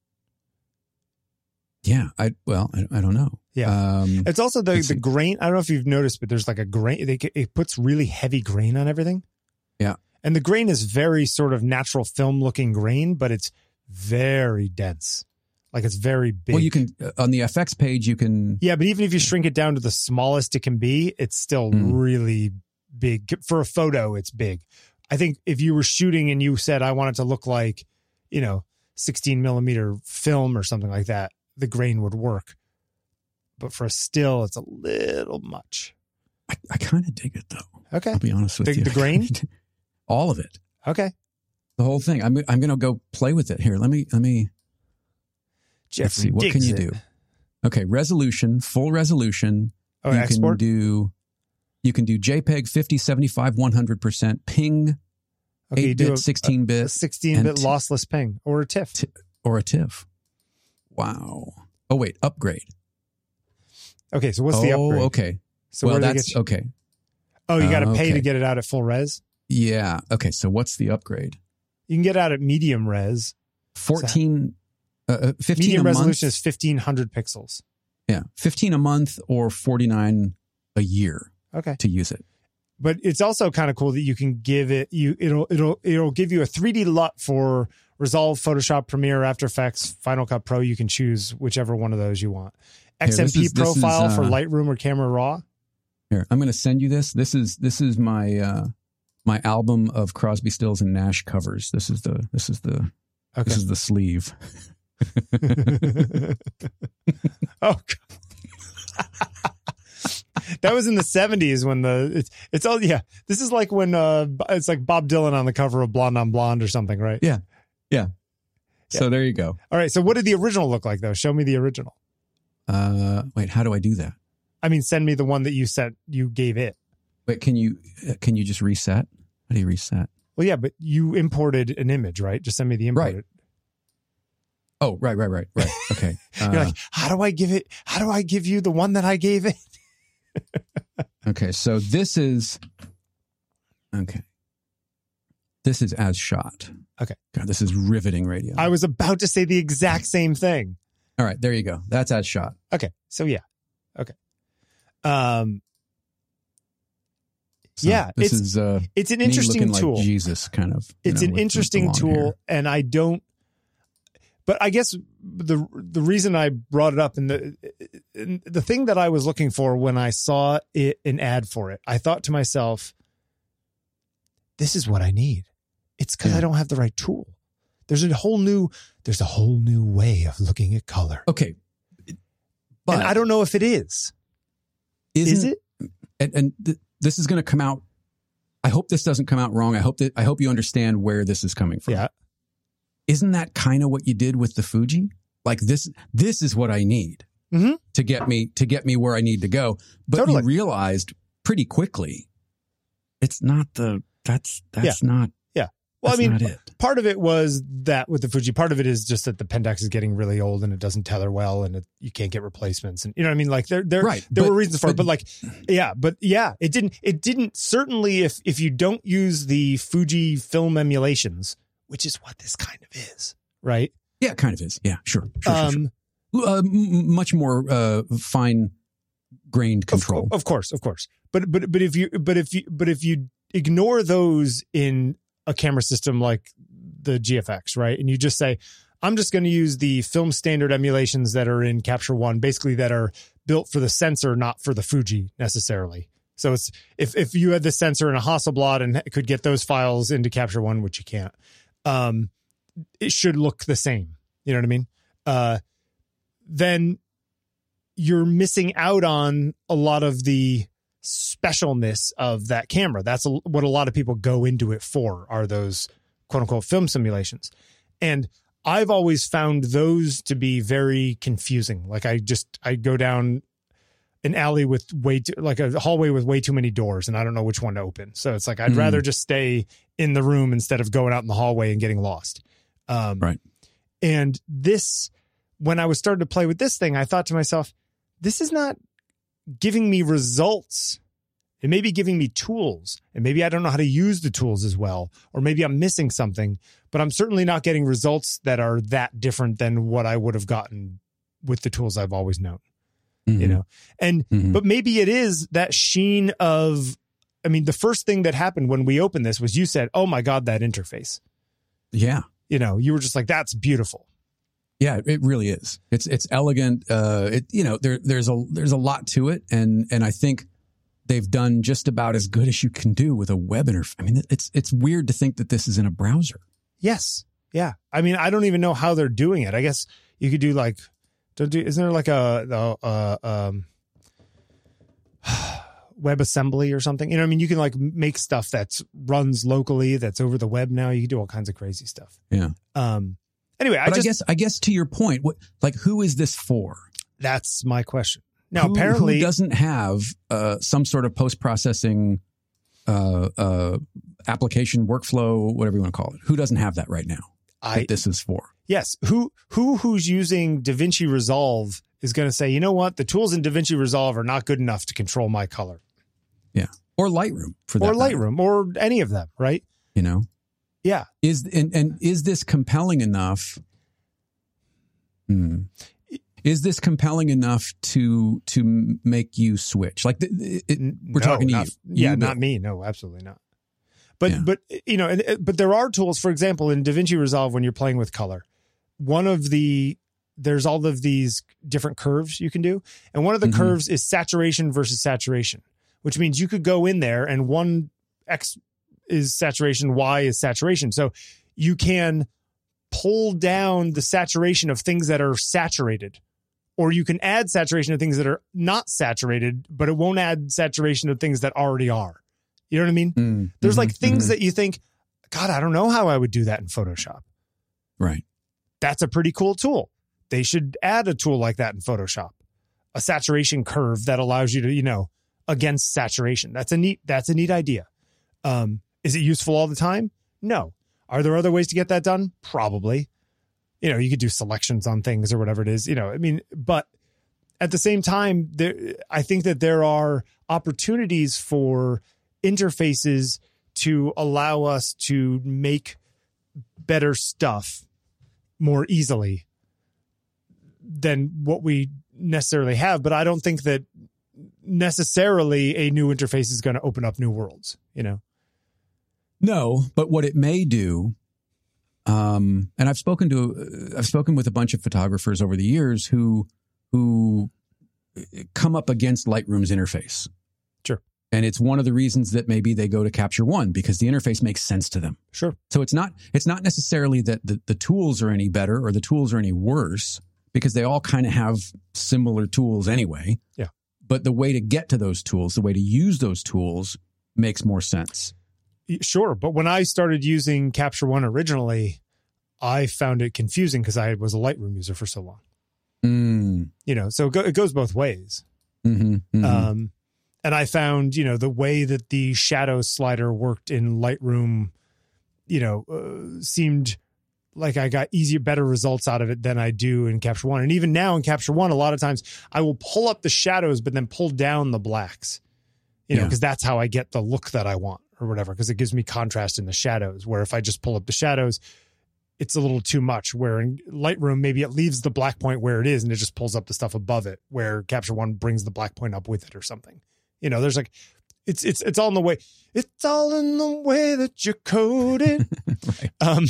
Yeah. I, well, I, I don't know. Yeah. Um, it's also the, the grain. I don't know if you've noticed, but there's like a grain. They, it puts really heavy grain on everything. Yeah. And the grain is very sort of natural film looking grain, but it's very dense. Like it's very big. Well, you can, uh, on the F X page, you can. Yeah, but even if you shrink it down to the smallest it can be, it's still mm. really big. For a photo, it's big. I think if you were shooting and you said, I want it to look like, you know, sixteen millimeter film or something like that, the grain would work. But for a still, it's a little much. I, I kind of dig it, though. Okay. I'll be honest with the, you. The grain? All of it. Okay. The whole thing. I'm I'm going to go play with it here. Let me, let me. Jeffrey let's see. What can you it. do? Okay. Resolution, full resolution. Oh, you export? can do, you can do JPEG fifty, seventy-five, one hundred percent, ping, okay, eight bit, sixteen bit. sixteen bit t- lossless ping or a TIFF. T- or a TIFF. Wow. Oh, wait. Upgrade. Okay. So what's oh, the upgrade? okay. So well, where that's get you? okay. Oh, you got to uh, pay okay. to get it out at full res? Yeah. Okay. So what's the upgrade? You can get out at medium res. fourteen, uh, fifteen medium a resolution month. is fifteen hundred pixels. Yeah. fifteen a month or forty-nine a year. Okay. To use it. But it's also kind of cool that you can give it, you it'll, it'll, it'll give you a three D L U T for Resolve, Photoshop, Premiere, After Effects, Final Cut Pro. You can choose whichever one of those you want. X M P Here, is, profile is, uh, for Lightroom or Camera Raw. Here, I'm going to send you this. This is this is my uh, my album of Crosby, Stills, and Nash covers. This is the this is the okay. this is the sleeve. Oh, God. That was in the seventies when the it's, it's all yeah. This is like when uh it's like Bob Dylan on the cover of Blonde on Blonde or something, right? Yeah, yeah. yeah. So there you go. All right. So what did the original look like though? Show me the original. Uh, wait. How do I do that? I mean, send me the one that you sent. You gave it. Wait. Can you uh, can you just reset? How do you reset? Well, yeah, but you imported an image, right? Just send me the imported. Right. Oh, right, right, right, right. Okay. You're uh, like, how do I give it? How do I give you the one that I gave it? Okay, so this is okay. This is as shot. Okay. God, this is riveting radio. I was about to say the exact same thing. All right, there you go. That's as shot. Okay, so yeah, okay. Um, so yeah, this it's is uh, it's an me interesting looking tool. Like Jesus, kind of. It's know, an with interesting the, the tool, hair. and I don't. But I guess the the reason I brought it up and the and the thing that I was looking for when I saw it, an ad for it, I thought to myself, "This is what I need." It's because yeah. I don't have the right tool. There's a whole new there's a whole new way of looking at color. Okay, but and I don't know if it is. Is it? And, and th- this is going to come out. I hope this doesn't come out wrong. I hope that I hope you understand where this is coming from. Yeah. Isn't that kind of what you did with the Fuji? Like this, this is what I need mm-hmm. to get me to get me where I need to go. But totally. you realized pretty quickly, it's not the that's that's yeah. not. Yeah. Well, I mean, not it. Part of it was that with the Fuji. Part of it is just that the Pentax is getting really old and it doesn't tether well, and it, you can't get replacements. And you know what I mean? Like there, there, right. there but, were reasons for but, it, but like, yeah, but yeah, it didn't. It didn't. Certainly, if if you don't use the Fuji film emulations, which is what this kind of is. Right? Yeah, it kind of is. Yeah, sure. sure, um, sure, sure. Uh, m- much more uh, fine grained control. Of, of course, of course. But but but if you but if you but if you ignore those in a camera system like the G F X, right? And you just say, I'm just going to use the film standard emulations that are in Capture One, basically that are built for the sensor, not for the Fuji necessarily. So it's if if you had the sensor in a Hasselblad and could get those files into Capture One, which you can't. Um, it should look the same. You know what I mean? Uh, then you're missing out on a lot of the specialness of that camera. That's a, what a lot of people go into it for, are those quote unquote film simulations. And I've always found those to be very confusing. Like I just, I go down an alley with way too, like a hallway with way too many doors, and I don't know which one to open. So it's like, I'd mm. rather just stay in the room instead of going out in the hallway and getting lost. Um, right. And this, when I was starting to play with this thing, I thought to myself, this is not giving me results. It may be giving me tools, and maybe I don't know how to use the tools as well, or maybe I'm missing something, but I'm certainly not getting results that are that different than what I would have gotten with the tools I've always known, mm-hmm. you know? And, mm-hmm. but maybe it is that sheen of, I mean, the first thing that happened when we opened this was you said, oh my God, that interface. Yeah. You know, you were just like, that's beautiful. Yeah, it really is. It's it's elegant. Uh, it you know there there's a there's a lot to it, and and I think they've done just about as good as you can do with a web interface. I mean, it's it's weird to think that this is in a browser. Yes. Yeah. I mean, I don't even know how they're doing it. I guess you could do like, don't do, isn't there like a, a, a um, WebAssembly or something? You know what I mean? You can like make stuff that runs locally, that's over the web now. You can do all kinds of crazy stuff. Yeah. Um. Anyway, I but just, I guess, I guess to your point, what, like, who is this for? That's my question. Now, who, apparently, who doesn't have uh, some sort of post-processing uh, uh, application workflow, whatever you want to call it? Who doesn't have that right now? I, that this is for. Yes. Who who who's using DaVinci Resolve is going to say, you know what, the tools in DaVinci Resolve are not good enough to control my color. Yeah. Or Lightroom for that. Or Lightroom matter. Or any of them, right? You know. Yeah. Is and, and is this compelling enough? Hmm. Is this compelling enough to to make you switch? Like it, it, we're no, talking to not, you. Yeah, you not me. No, absolutely not. But yeah. but you know, but there are tools. For example, in DaVinci Resolve, when you're playing with color, one of the there's all of these different curves you can do, and one of the mm-hmm. curves is saturation versus saturation, which means you could go in there and one X is saturation, Y is saturation. So you can pull down the saturation of things that are saturated, or you can add saturation of things that are not saturated, but it won't add saturation of things that already are. You know what I mean? Mm, There's mm-hmm, like things mm-hmm. that you think, God, I don't know how I would do that in Photoshop. Right. That's a pretty cool tool. They should add a tool like that in Photoshop. A saturation curve that allows you to, you know, against saturation. That's a neat, that's a neat idea. Um, is it useful all the time? No. Are there other ways to get that done? Probably. You know, you could do selections on things or whatever it is, you know, I mean, but at the same time, there, I think that there are opportunities for interfaces to allow us to make better stuff more easily than what we necessarily have. But I don't think that necessarily a new interface is going to open up new worlds, you know? No, but what it may do, um, and I've spoken to, uh, I've spoken with a bunch of photographers over the years who, who come up against Lightroom's interface. Sure. And it's one of the reasons that maybe they go to Capture One, because the interface makes sense to them. Sure. So it's not, it's not necessarily that the, the tools are any better or the tools are any worse, because they all kind of have similar tools anyway. Yeah. But the way to get to those tools, the way to use those tools makes more sense. Sure. But when I started using Capture One originally, I found it confusing because I was a Lightroom user for so long. Mm. You know, so it, go, it goes both ways. Mm-hmm, mm-hmm. Um, and I found, you know, the way that the shadow slider worked in Lightroom, you know, uh, seemed like I got easier, better results out of it than I do in Capture One. And even now in Capture One, a lot of times I will pull up the shadows, but then pull down the blacks, you know, because yeah. that's how I get the look that I want or whatever, because it gives me contrast in the shadows, where if I just pull up the shadows, it's a little too much, where in Lightroom, maybe it leaves the black point where it is and it just pulls up the stuff above it, where Capture One brings the black point up with it or something. You know, there's like, it's, it's, it's all in the way. It's all in the way that you code it. Right. Um,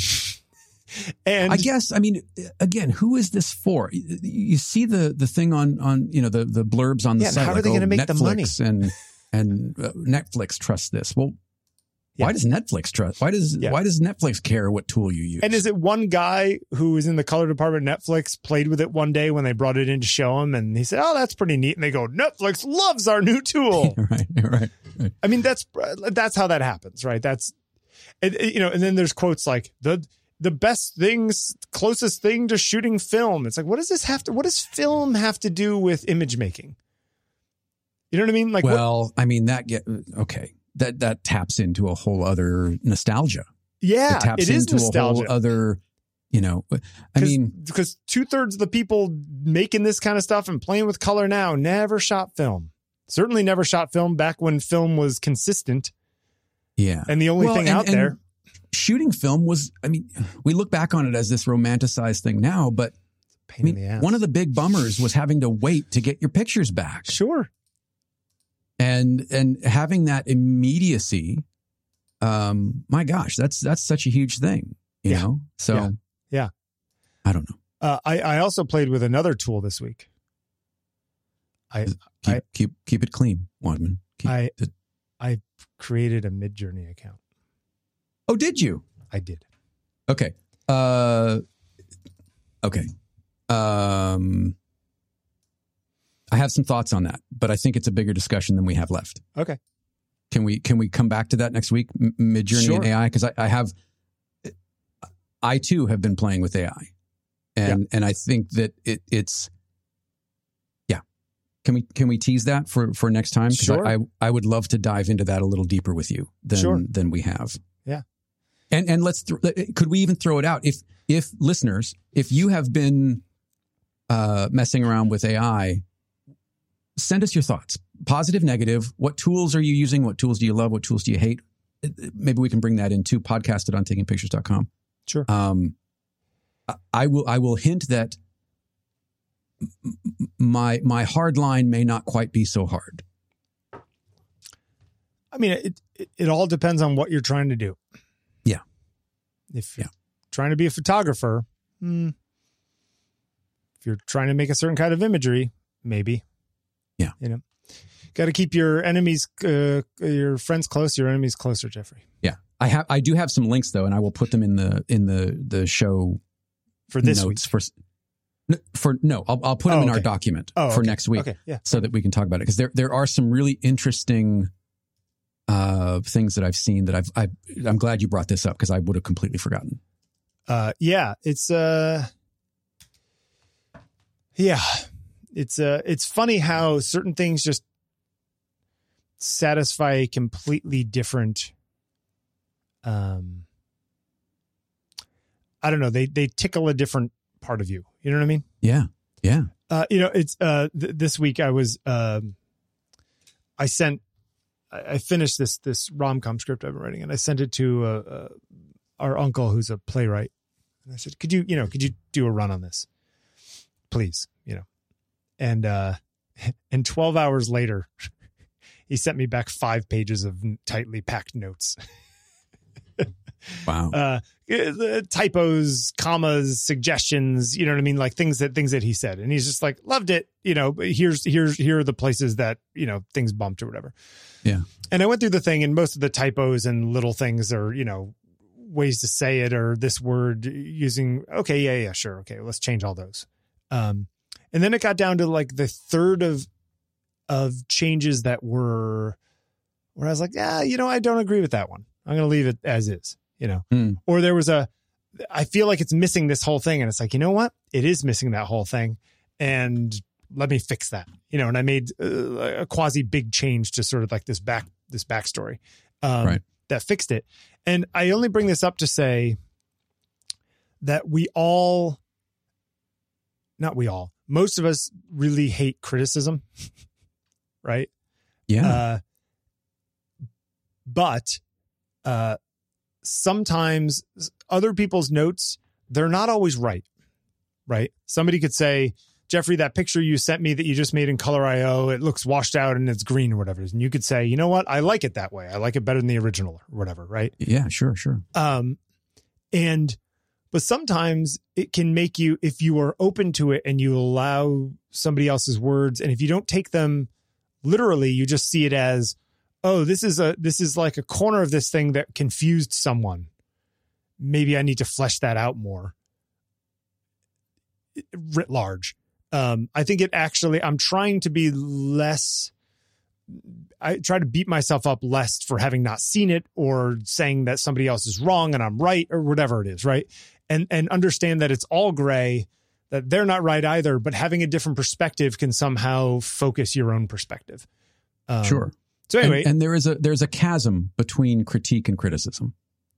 and I guess, I mean, again, who is this for? You see the, the thing on, on, you know, the, the blurbs on the yeah, site. How like, are they going to oh, make Netflix the money? And, and uh, Netflix trusts this. Well, yeah. why does Netflix trust? Why does, yeah. why does Netflix care what tool you use? And is it one guy who was in the color department at Netflix played with it one day when they brought it in to show him, and he said, "Oh, that's pretty neat." And they go, "Netflix loves our new tool." right, right, right. I mean, that's, that's how that happens, right? That's, and, you know, and then there's quotes like the, the best things, closest thing to shooting film. It's like, what does this have to, what does film have to do with image making? You know what I mean? Like, well, what, I mean, that get, okay. That, that taps into a whole other nostalgia. Yeah. It taps it is into nostalgia. a whole other, you know, I mean, because two thirds of the people making this kind of stuff and playing with color now never shot film. Certainly never shot film back when film was consistent. Yeah. And the only well, thing and, out and there. Shooting film was, I mean, we look back on it as this romanticized thing now, but pain I mean, in the ass. One of the big bummers was having to wait to get your pictures back. Sure. And, and having that immediacy, um, my gosh, that's, that's such a huge thing, you yeah. know? So yeah. yeah. I don't know. Uh, I, I also played with another tool this week. I keep I, keep, keep it clean, Wadman. Keep I it. I created a Midjourney account. Oh, did you? I did. Okay. Uh, okay. Um, I have some thoughts on that, but I think it's a bigger discussion than we have left. Okay. Can we can we come back to that next week? M- Midjourney Sure. and A I, because I, I have, I too have been playing with A I, and Yeah. and I think that it it's, yeah. Can we can we tease that for, for next time? Because Sure. I, I I would love to dive into that a little deeper with you than Sure. than we have. Yeah. And and let's th- could we even throw it out if if listeners, if you have been uh, messing around with A I, send us your thoughts, positive, negative. What tools are you using? What tools do you love? What tools do you hate? Maybe we can bring that into podcast at on taking pictures dot com. Sure. Um, I will I will hint that my my hard line may not quite be so hard. I mean, it, it it all depends on what you're trying to do. Yeah. If Yeah. you're trying to be a photographer, hmm, if you're trying to make a certain kind of imagery, maybe. Yeah. You know, got to keep your enemies, uh, your friends close, your enemies closer, Jeffrey. Yeah. I have I do have some links though, and I will put them in the in the the show For this notes week. for for no, I'll I'll put them Oh, in our okay. document Oh, for okay. next week. Okay. Yeah. So that we can talk about it, because there there are some really interesting uh, things that I've seen that I've I I'm glad you brought this up, because I would have completely forgotten. Uh, yeah, it's uh, yeah, it's uh, it's funny how certain things just satisfy a completely different. Um, I don't know. They they tickle a different part of you. You know what I mean? Yeah, yeah. Uh, you know, it's uh, th- this week I was um, I sent I, I finished this this rom-com script I've been writing, and I sent it to uh, uh, our uncle who's a playwright. And I said, could you, you know, could you do a run on this, please? You know, and, uh, and twelve hours later, he sent me back five pages of tightly packed notes. Wow. Uh, the typos, commas, suggestions, you know what I mean? Like things that, things that he said. And he's just like, loved it. You know, here's, here's, here are the places that, you know, things bumped or whatever. Yeah. And I went through the thing, and most of the typos and little things are, you know, ways to say it, or this word using, okay, yeah, yeah, sure. Okay. Let's change all those. Um, and then it got down to like the third of, of changes that were where I was like, yeah, you know, I don't agree with that one. I'm going to leave it as is, you know, Mm. or there was a, I feel like it's missing this whole thing. And it's like, you know what? It is missing that whole thing. And let me fix that, you know, and I made uh, a quasi big change to sort of like this back, this backstory um, Right. that fixed it. And I only bring this up to say that we all, not we all, most of us really hate criticism, right? Yeah. Uh, but uh, sometimes other people's notes, they're not always right, right? Somebody could say, Jeffrey, that picture you sent me that you just made in Color I O, it looks washed out and it's green or whatever. And you could say, you know what? I like it that way. I like it better than the original or whatever, right? yeah, sure, sure. Um, and, but sometimes it can make you, if you are open to it and you allow somebody else's words, and if you don't take them literally, you just see it as, oh, this is a, this is like a corner of this thing that confused someone. Maybe I need to flesh that out more writ large. Um, I think it actually, I'm trying to be less, I try to beat myself up less for having not seen it or saying that somebody else is wrong and I'm right or whatever it is. Right. And, and understand that it's all gray, that they're not right either, but having a different perspective can somehow focus your own perspective. Um, Sure. So anyway, and, and there is a, there's a chasm between critique and criticism.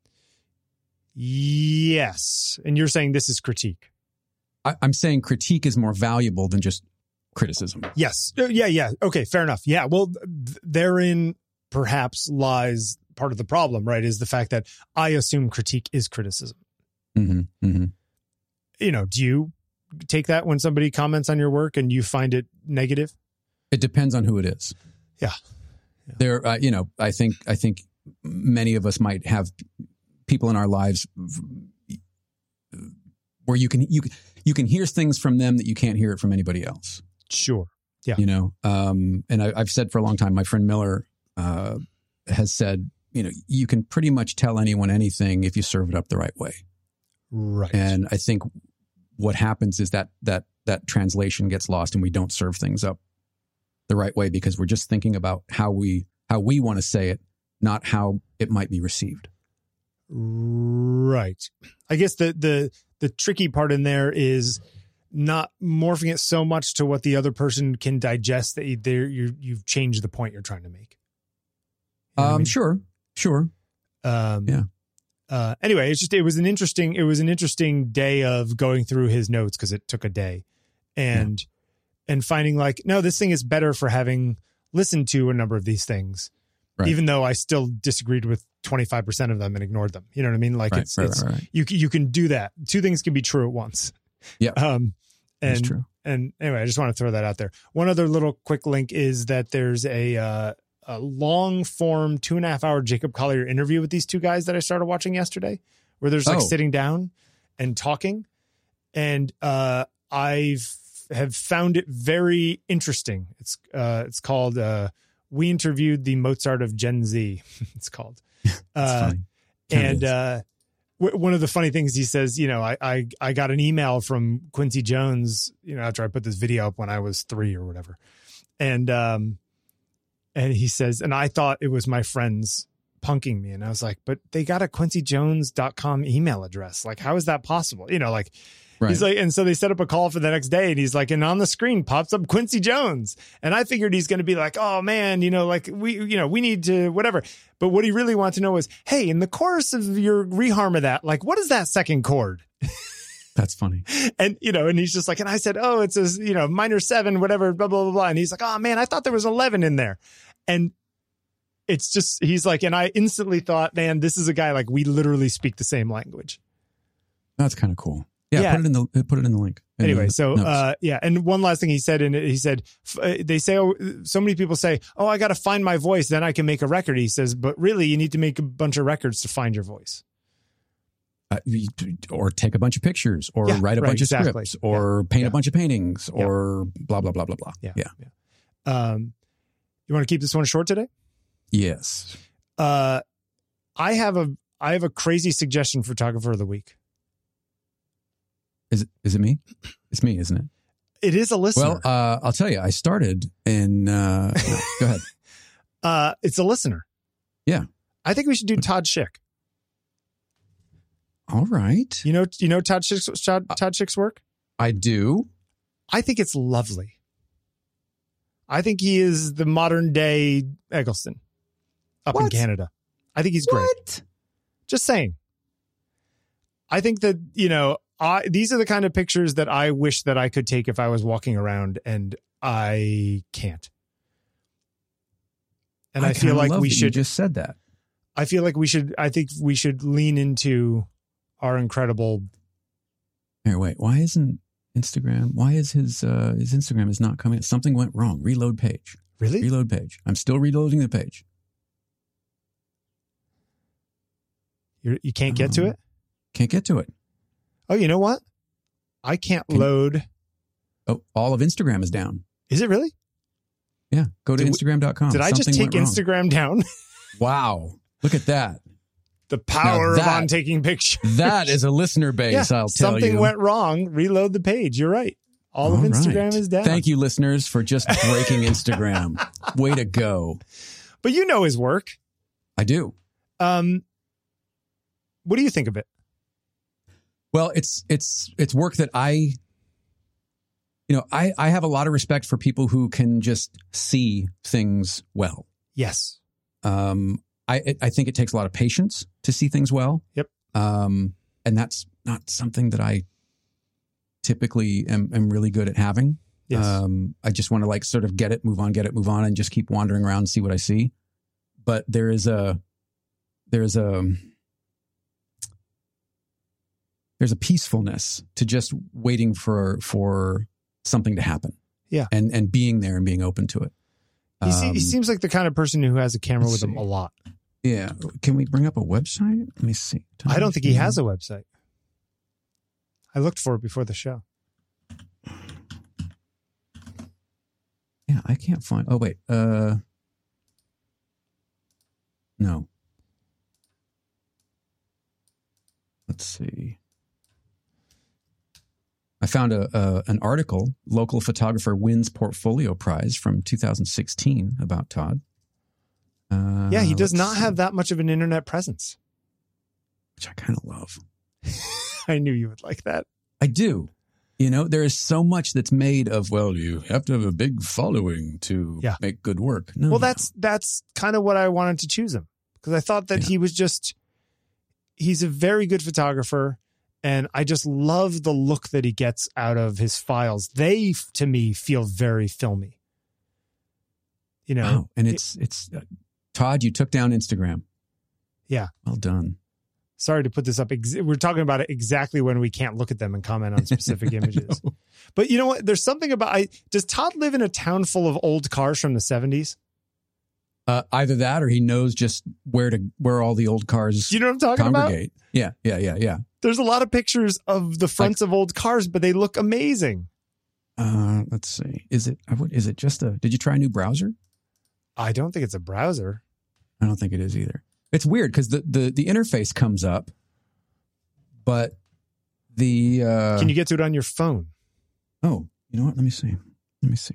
yes. And you're saying this is critique. I, I'm saying critique is more valuable than just criticism. Yes. Uh, Yeah. Yeah. Okay. Fair enough. Yeah. Well, th- therein perhaps lies part of the problem, right? Is the fact that I assume critique is criticism. Mm-hmm, mm-hmm. You know, do you take that when somebody comments on your work and you find it negative? It depends on who it is. Yeah. Yeah. There, uh, you know, I think, I think many of us might have people in our lives where you can, you can, you can hear things from them that you can't hear it from anybody else. Sure. Yeah. You know, um, and I, I've said for a long time, my friend Miller uh, has said, you know, you can pretty much tell anyone anything if you serve it up the right way. Right. And I think what happens is that that that translation gets lost and we don't serve things up the right way because we're just thinking about how we how we want to say it, not how it might be received. Right. I guess the the the tricky part in there is not morphing it so much to what the other person can digest that you, you you've changed the point you're trying to make. You know um, I mean? Sure, sure. Um, yeah. Uh, anyway, it's just it was an interesting it was an interesting day of going through his notes because it took a day, and yeah. and finding like no, this thing is better for having listened to a number of these things, right. even though I still disagreed with twenty-five percent of them and ignored them. You know what I mean? Like right, it's right, it's right, right. you you can do that. Two things can be true at once. Yeah. Um, and, That's true. And anyway, I just want to throw that out there. One other little quick link is that there's a, uh, a long form two and a half hour Jacob Collier interview with these two guys that I started watching yesterday where there's like oh. sitting down and talking. And, uh, I've have found it very interesting. It's, uh, it's called, uh, We Interviewed the Mozart of Gen Z. It's called, uh, and, uh, one of the funny things he says, you know, I, I, I got an email from Quincy Jones, you know, after I put this video up when I was three or whatever. And, um, and he says, and I thought it was my friends punking me. And I was like, but they got a quincy jones dot com email address. Like, how is that possible? You know, like, right. He's like, and so they set up a call for the next day and he's like, and on the screen pops up Quincy Jones. And I figured he's going to be like, oh man, you know, like we, you know, we need to whatever. But what he really wanted to know was, hey, in the chorus of your reharm of that, like, what is that second chord? That's funny. And, you know, and he's just like, and I said, oh, it's a, you know, minor seven, whatever, blah, blah, blah, blah. And he's like, oh man, I thought there was eleven in there. And it's just, he's like, and I instantly thought, man, this is a guy like we literally speak the same language. That's kind of cool. Yeah, yeah, put it in the put it in the link. Anyway, the so uh, yeah, and one last thing he said, and he said they say oh, so many people say, "Oh, I got to find my voice, then I can make a record." He says, but really, you need to make a bunch of records to find your voice, uh, or take a bunch of pictures, or yeah, write a right, bunch exactly. of scripts, or yeah. paint yeah. a bunch of paintings, or yeah. blah blah blah blah blah. Yeah, yeah. yeah. Um, you want to keep this one short today? Yes. Uh, I have a I have a crazy suggestion for photographer of the week. Is it, is it me? It's me, isn't it? It is a listener. Well, uh, I'll tell you, I started in, uh, no, go ahead. Uh, it's a listener. Yeah. I think we should do Todd Schick. All right. You know, you know Todd Schick's, Todd, Todd Schick's work? I do. I think it's lovely. I think he is the modern day Eggleston up what? in Canada. I think he's great. What? Just saying. I think that, you know, I, these are the kind of pictures that I wish that I could take if I was walking around, and I can't. And I, I feel like we should you just said that. I feel like we should, I think we should lean into our incredible. Here, wait, why isn't Instagram, why is his, uh, his Instagram is not coming? Something went wrong. Reload page. Really? Reload page. I'm still reloading the page. You're, you can't get um, to it? Can't get to it. Oh, you know what? I can't Can, load. Oh, all of Instagram is down. Is it really? Yeah. Go to did Instagram dot com. Did I just take Instagram down? Wow. Look at that. The power that, of on taking pictures. That is a listener base, yeah, I'll tell something you. Something went wrong. Reload the page. You're right. All, all of Instagram right. is down. Thank you, listeners, for just breaking Instagram. Way to go. But you know his work. I do. Um, what do you think of it? Well, it's it's it's work that I, you know, I, I have a lot of respect for people who can just see things well. Yes. Um, I I think it takes a lot of patience to see things well. Yep. Um, and that's not something that I typically am, am really good at having. Yes. Um, I just want to like sort of get it, move on, get it, move on, and just keep wandering around and see what I see. But there is a there's a There's a peacefulness to just waiting for for something to happen. Yeah. And and being there and being open to it. He, um, he seems like the kind of person who has a camera with see. him a lot. Yeah. Can we bring up a website? Let me see. I don't think he has a website. I looked for it before the show. I can't find. Oh wait. Uh, no. Let's see. I found a, a an article. Local photographer wins portfolio prize from two thousand sixteen about Todd. Uh, yeah, he does not see. have that much of an internet presence, which I kind of love. I knew you would like that. I do. You know, there is so much that's made of, well, you have to have a big following to yeah. make good work. No, well, no. that's that's kind of what I wanted to choose him, because I thought that yeah. he was just, he's a very good photographer, and I just love the look that he gets out of his files. They, to me, feel very filmy. You know, wow. and it's, it, it's, uh, Todd, you took down Instagram. Yeah. Well done. Sorry to put this up. We're talking about it exactly when we can't look at them and comment on specific images. But you know what? There's something about, I, does Todd live in a town full of old cars from the seventies? Uh, either that or he knows just where to, where all the old cars Do you know what I'm talking congregate. about? Yeah, yeah, yeah, yeah. There's a lot of pictures of the fronts like, of old cars, but they look amazing. Uh, let's see. Is it, is it just a, did you try a new browser? I don't think it's a browser. I don't think it is either. It's weird because the, the, the interface comes up, but the... Uh, Can you get to it on your phone? Oh, you know what? Let me see. Let me see.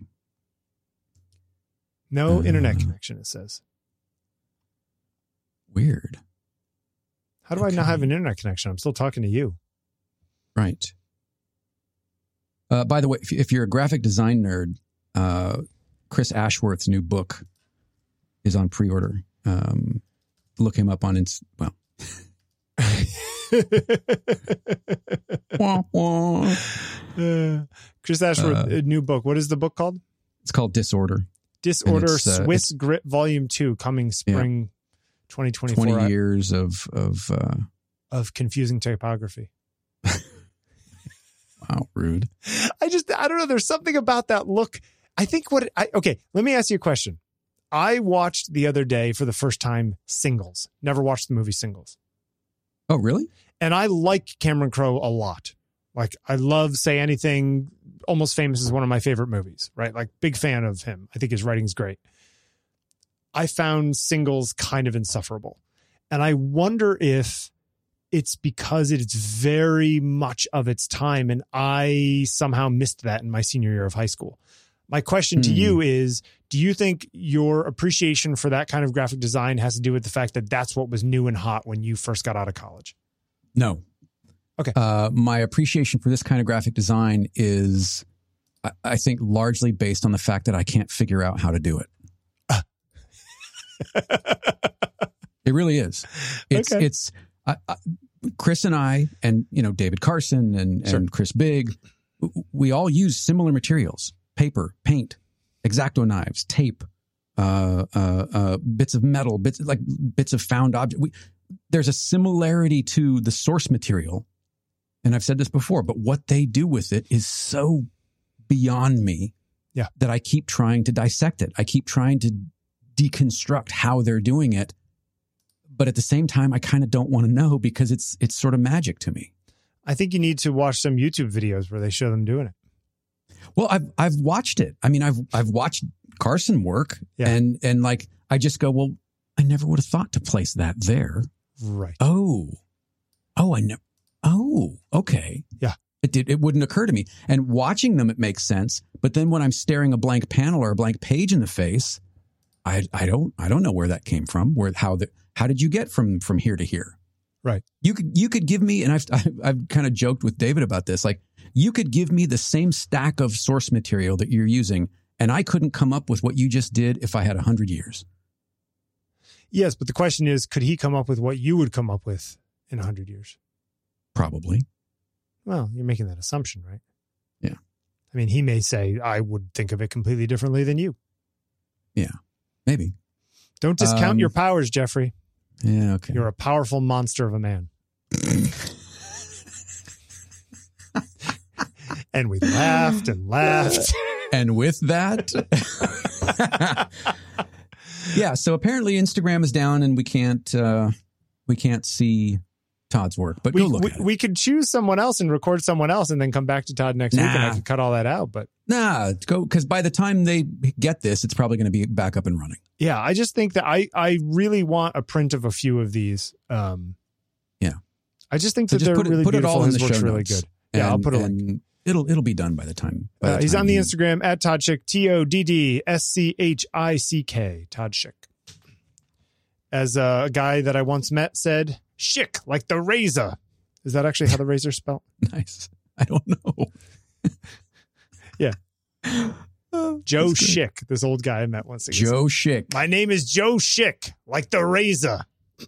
No uh, internet connection, it says. Weird. How do okay. I not have an internet connection? I'm still talking to you. Right. Uh, by the way, if, if you're a graphic design nerd, uh, Chris Ashworth's new book is on pre-order. Um Look him up on Inst- well. wah, wah. Uh, Chris Ashworth, uh, a new book. What is the book called? It's called Disorder. Disorder, Swiss uh, Grit, Volume Two, coming spring yeah. twenty twenty-four. Twenty years of of uh, of confusing typography. Wow, rude. I just I don't know. There's something about that look. I think what I okay. Let me ask you a question. I watched the other day for the first time Singles. Never watched the movie Singles. Oh, really? And I like Cameron Crowe a lot. Like, I love Say Anything. Almost Famous is one of my favorite movies, right? Like, big fan of him. I think his writing's great. I found Singles kind of insufferable. And I wonder if it's because it's very much of its time, and I somehow missed that in my senior year of high school. My question to you is, do you think your appreciation for that kind of graphic design has to do with the fact that that's what was new and hot when you first got out of college? No. Okay. Uh, my appreciation for this kind of graphic design is, I, I think, largely based on the fact that I can't figure out how to do it. It really is. It's, okay. it's, I, I, Chris and I, and, you know, David Carson and, sure. and Chris Bigg, we all use similar materials. Paper, paint, X-Acto knives, tape, uh, uh, uh, bits of metal, bits like bits of found object. We, there's a similarity to the source material, and I've said this before, but what they do with it is so beyond me yeah. that I keep trying to dissect it. I keep trying to deconstruct how they're doing it, but at the same time, I kind of don't want to know because it's it's sort of magic to me. I think you need to watch some YouTube videos where they show them doing it. Well, I've I've watched it. I mean, I've I've watched Carson work, yeah. and and like I just go, well, I never would have thought to place that there. Right. Oh, oh, I know. Oh, okay. Yeah. It did. It wouldn't occur to me. And watching them, it makes sense. But then when I'm staring a blank panel or a blank page in the face, I I don't I don't know where that came from. Where how the how did you get from from here to here? Right. You could you could give me, and I've I've, I've kind of joked with David about this. Like, you could give me the same stack of source material that you're using, and I couldn't come up with what you just did if I had a hundred years. Yes, but the question is, could he come up with what you would come up with in a hundred years? Probably. Well, you're making that assumption, right? Yeah. I mean, he may say, I would think of it completely differently than you. Yeah, maybe. Don't discount um, your powers, Jeffrey. Yeah, okay. You're a powerful monster of a man. And we laughed and laughed. And with that, yeah. So apparently Instagram is down, and we can't uh, we can't see Todd's work, but we, go look we, at it. We could choose someone else and record someone else and then come back to Todd next nah. week and I could cut all that out. But nah, go because by the time they get this, it's probably going to be back up and running. Yeah, I just think that I, I really want a print of a few of these. Um, yeah. I just think so that just they're put it, really put beautiful. It all in His the work's show really notes. good. Yeah, and, I'll put a and link. It'll it'll be done by the time. By Uh, the he's time on the you, Instagram at Todd Schick, T O D D S C H I C K, Todd Schick. As a guy that I once met said, Schick, like the razor. Is that actually how the razor spelled? Nice. I don't know. yeah. Joe Schick, this old guy I met once. Joe Schick. My name is Joe Schick, like the razor.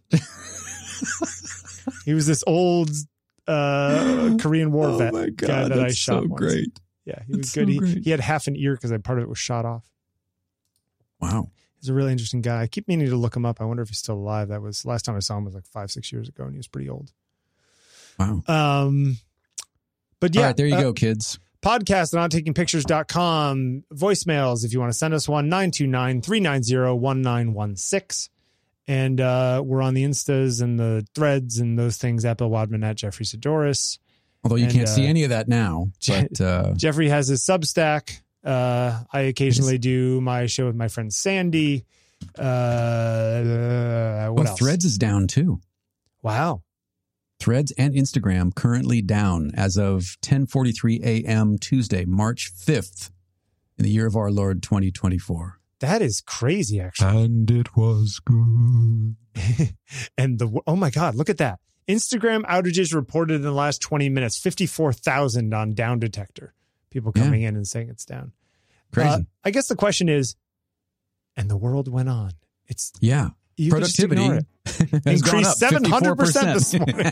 He was this old uh, Korean War oh vet my God, guy that I shot so once. Great. Yeah, he that's was good. So he, he had half an ear because part of it was shot off. Wow. He's a really interesting guy. I keep meaning to look him up. I wonder if he's still alive. That was last time I saw him was like five, six years ago, and he was pretty old. Wow. Um, but yeah, all right, there you uh, go, kids. Podcast at not taking pictures dot com. Voicemails if you want to send us one, nine two nine, three nine zero, one nine one six. And uh, we're on the Instas and the threads and those things at Bill Wadman, at Jeffrey Sidoris. Although you and, can't uh, see any of that now. But uh, Jeffrey has his Substack. Uh, I occasionally do my show with my friend Sandy. Uh, uh, what oh, else? Threads is down too. Wow. Threads and Instagram currently down as of ten forty-three a.m. Tuesday, March fifth in the year of our Lord twenty twenty-four. That is crazy, actually. And it was good. And the, oh my God, look at that. Instagram outages reported in the last twenty minutes, fifty-four thousand on Down Detector. People coming yeah. in and saying it's down. Crazy. Uh, I guess the question is, and the world went on. It's yeah. You Productivity it. has increased seven hundred percent this morning.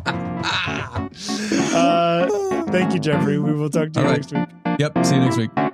uh, thank you, Jeffrey. We will talk to you All next right. week. Yep. See you next week.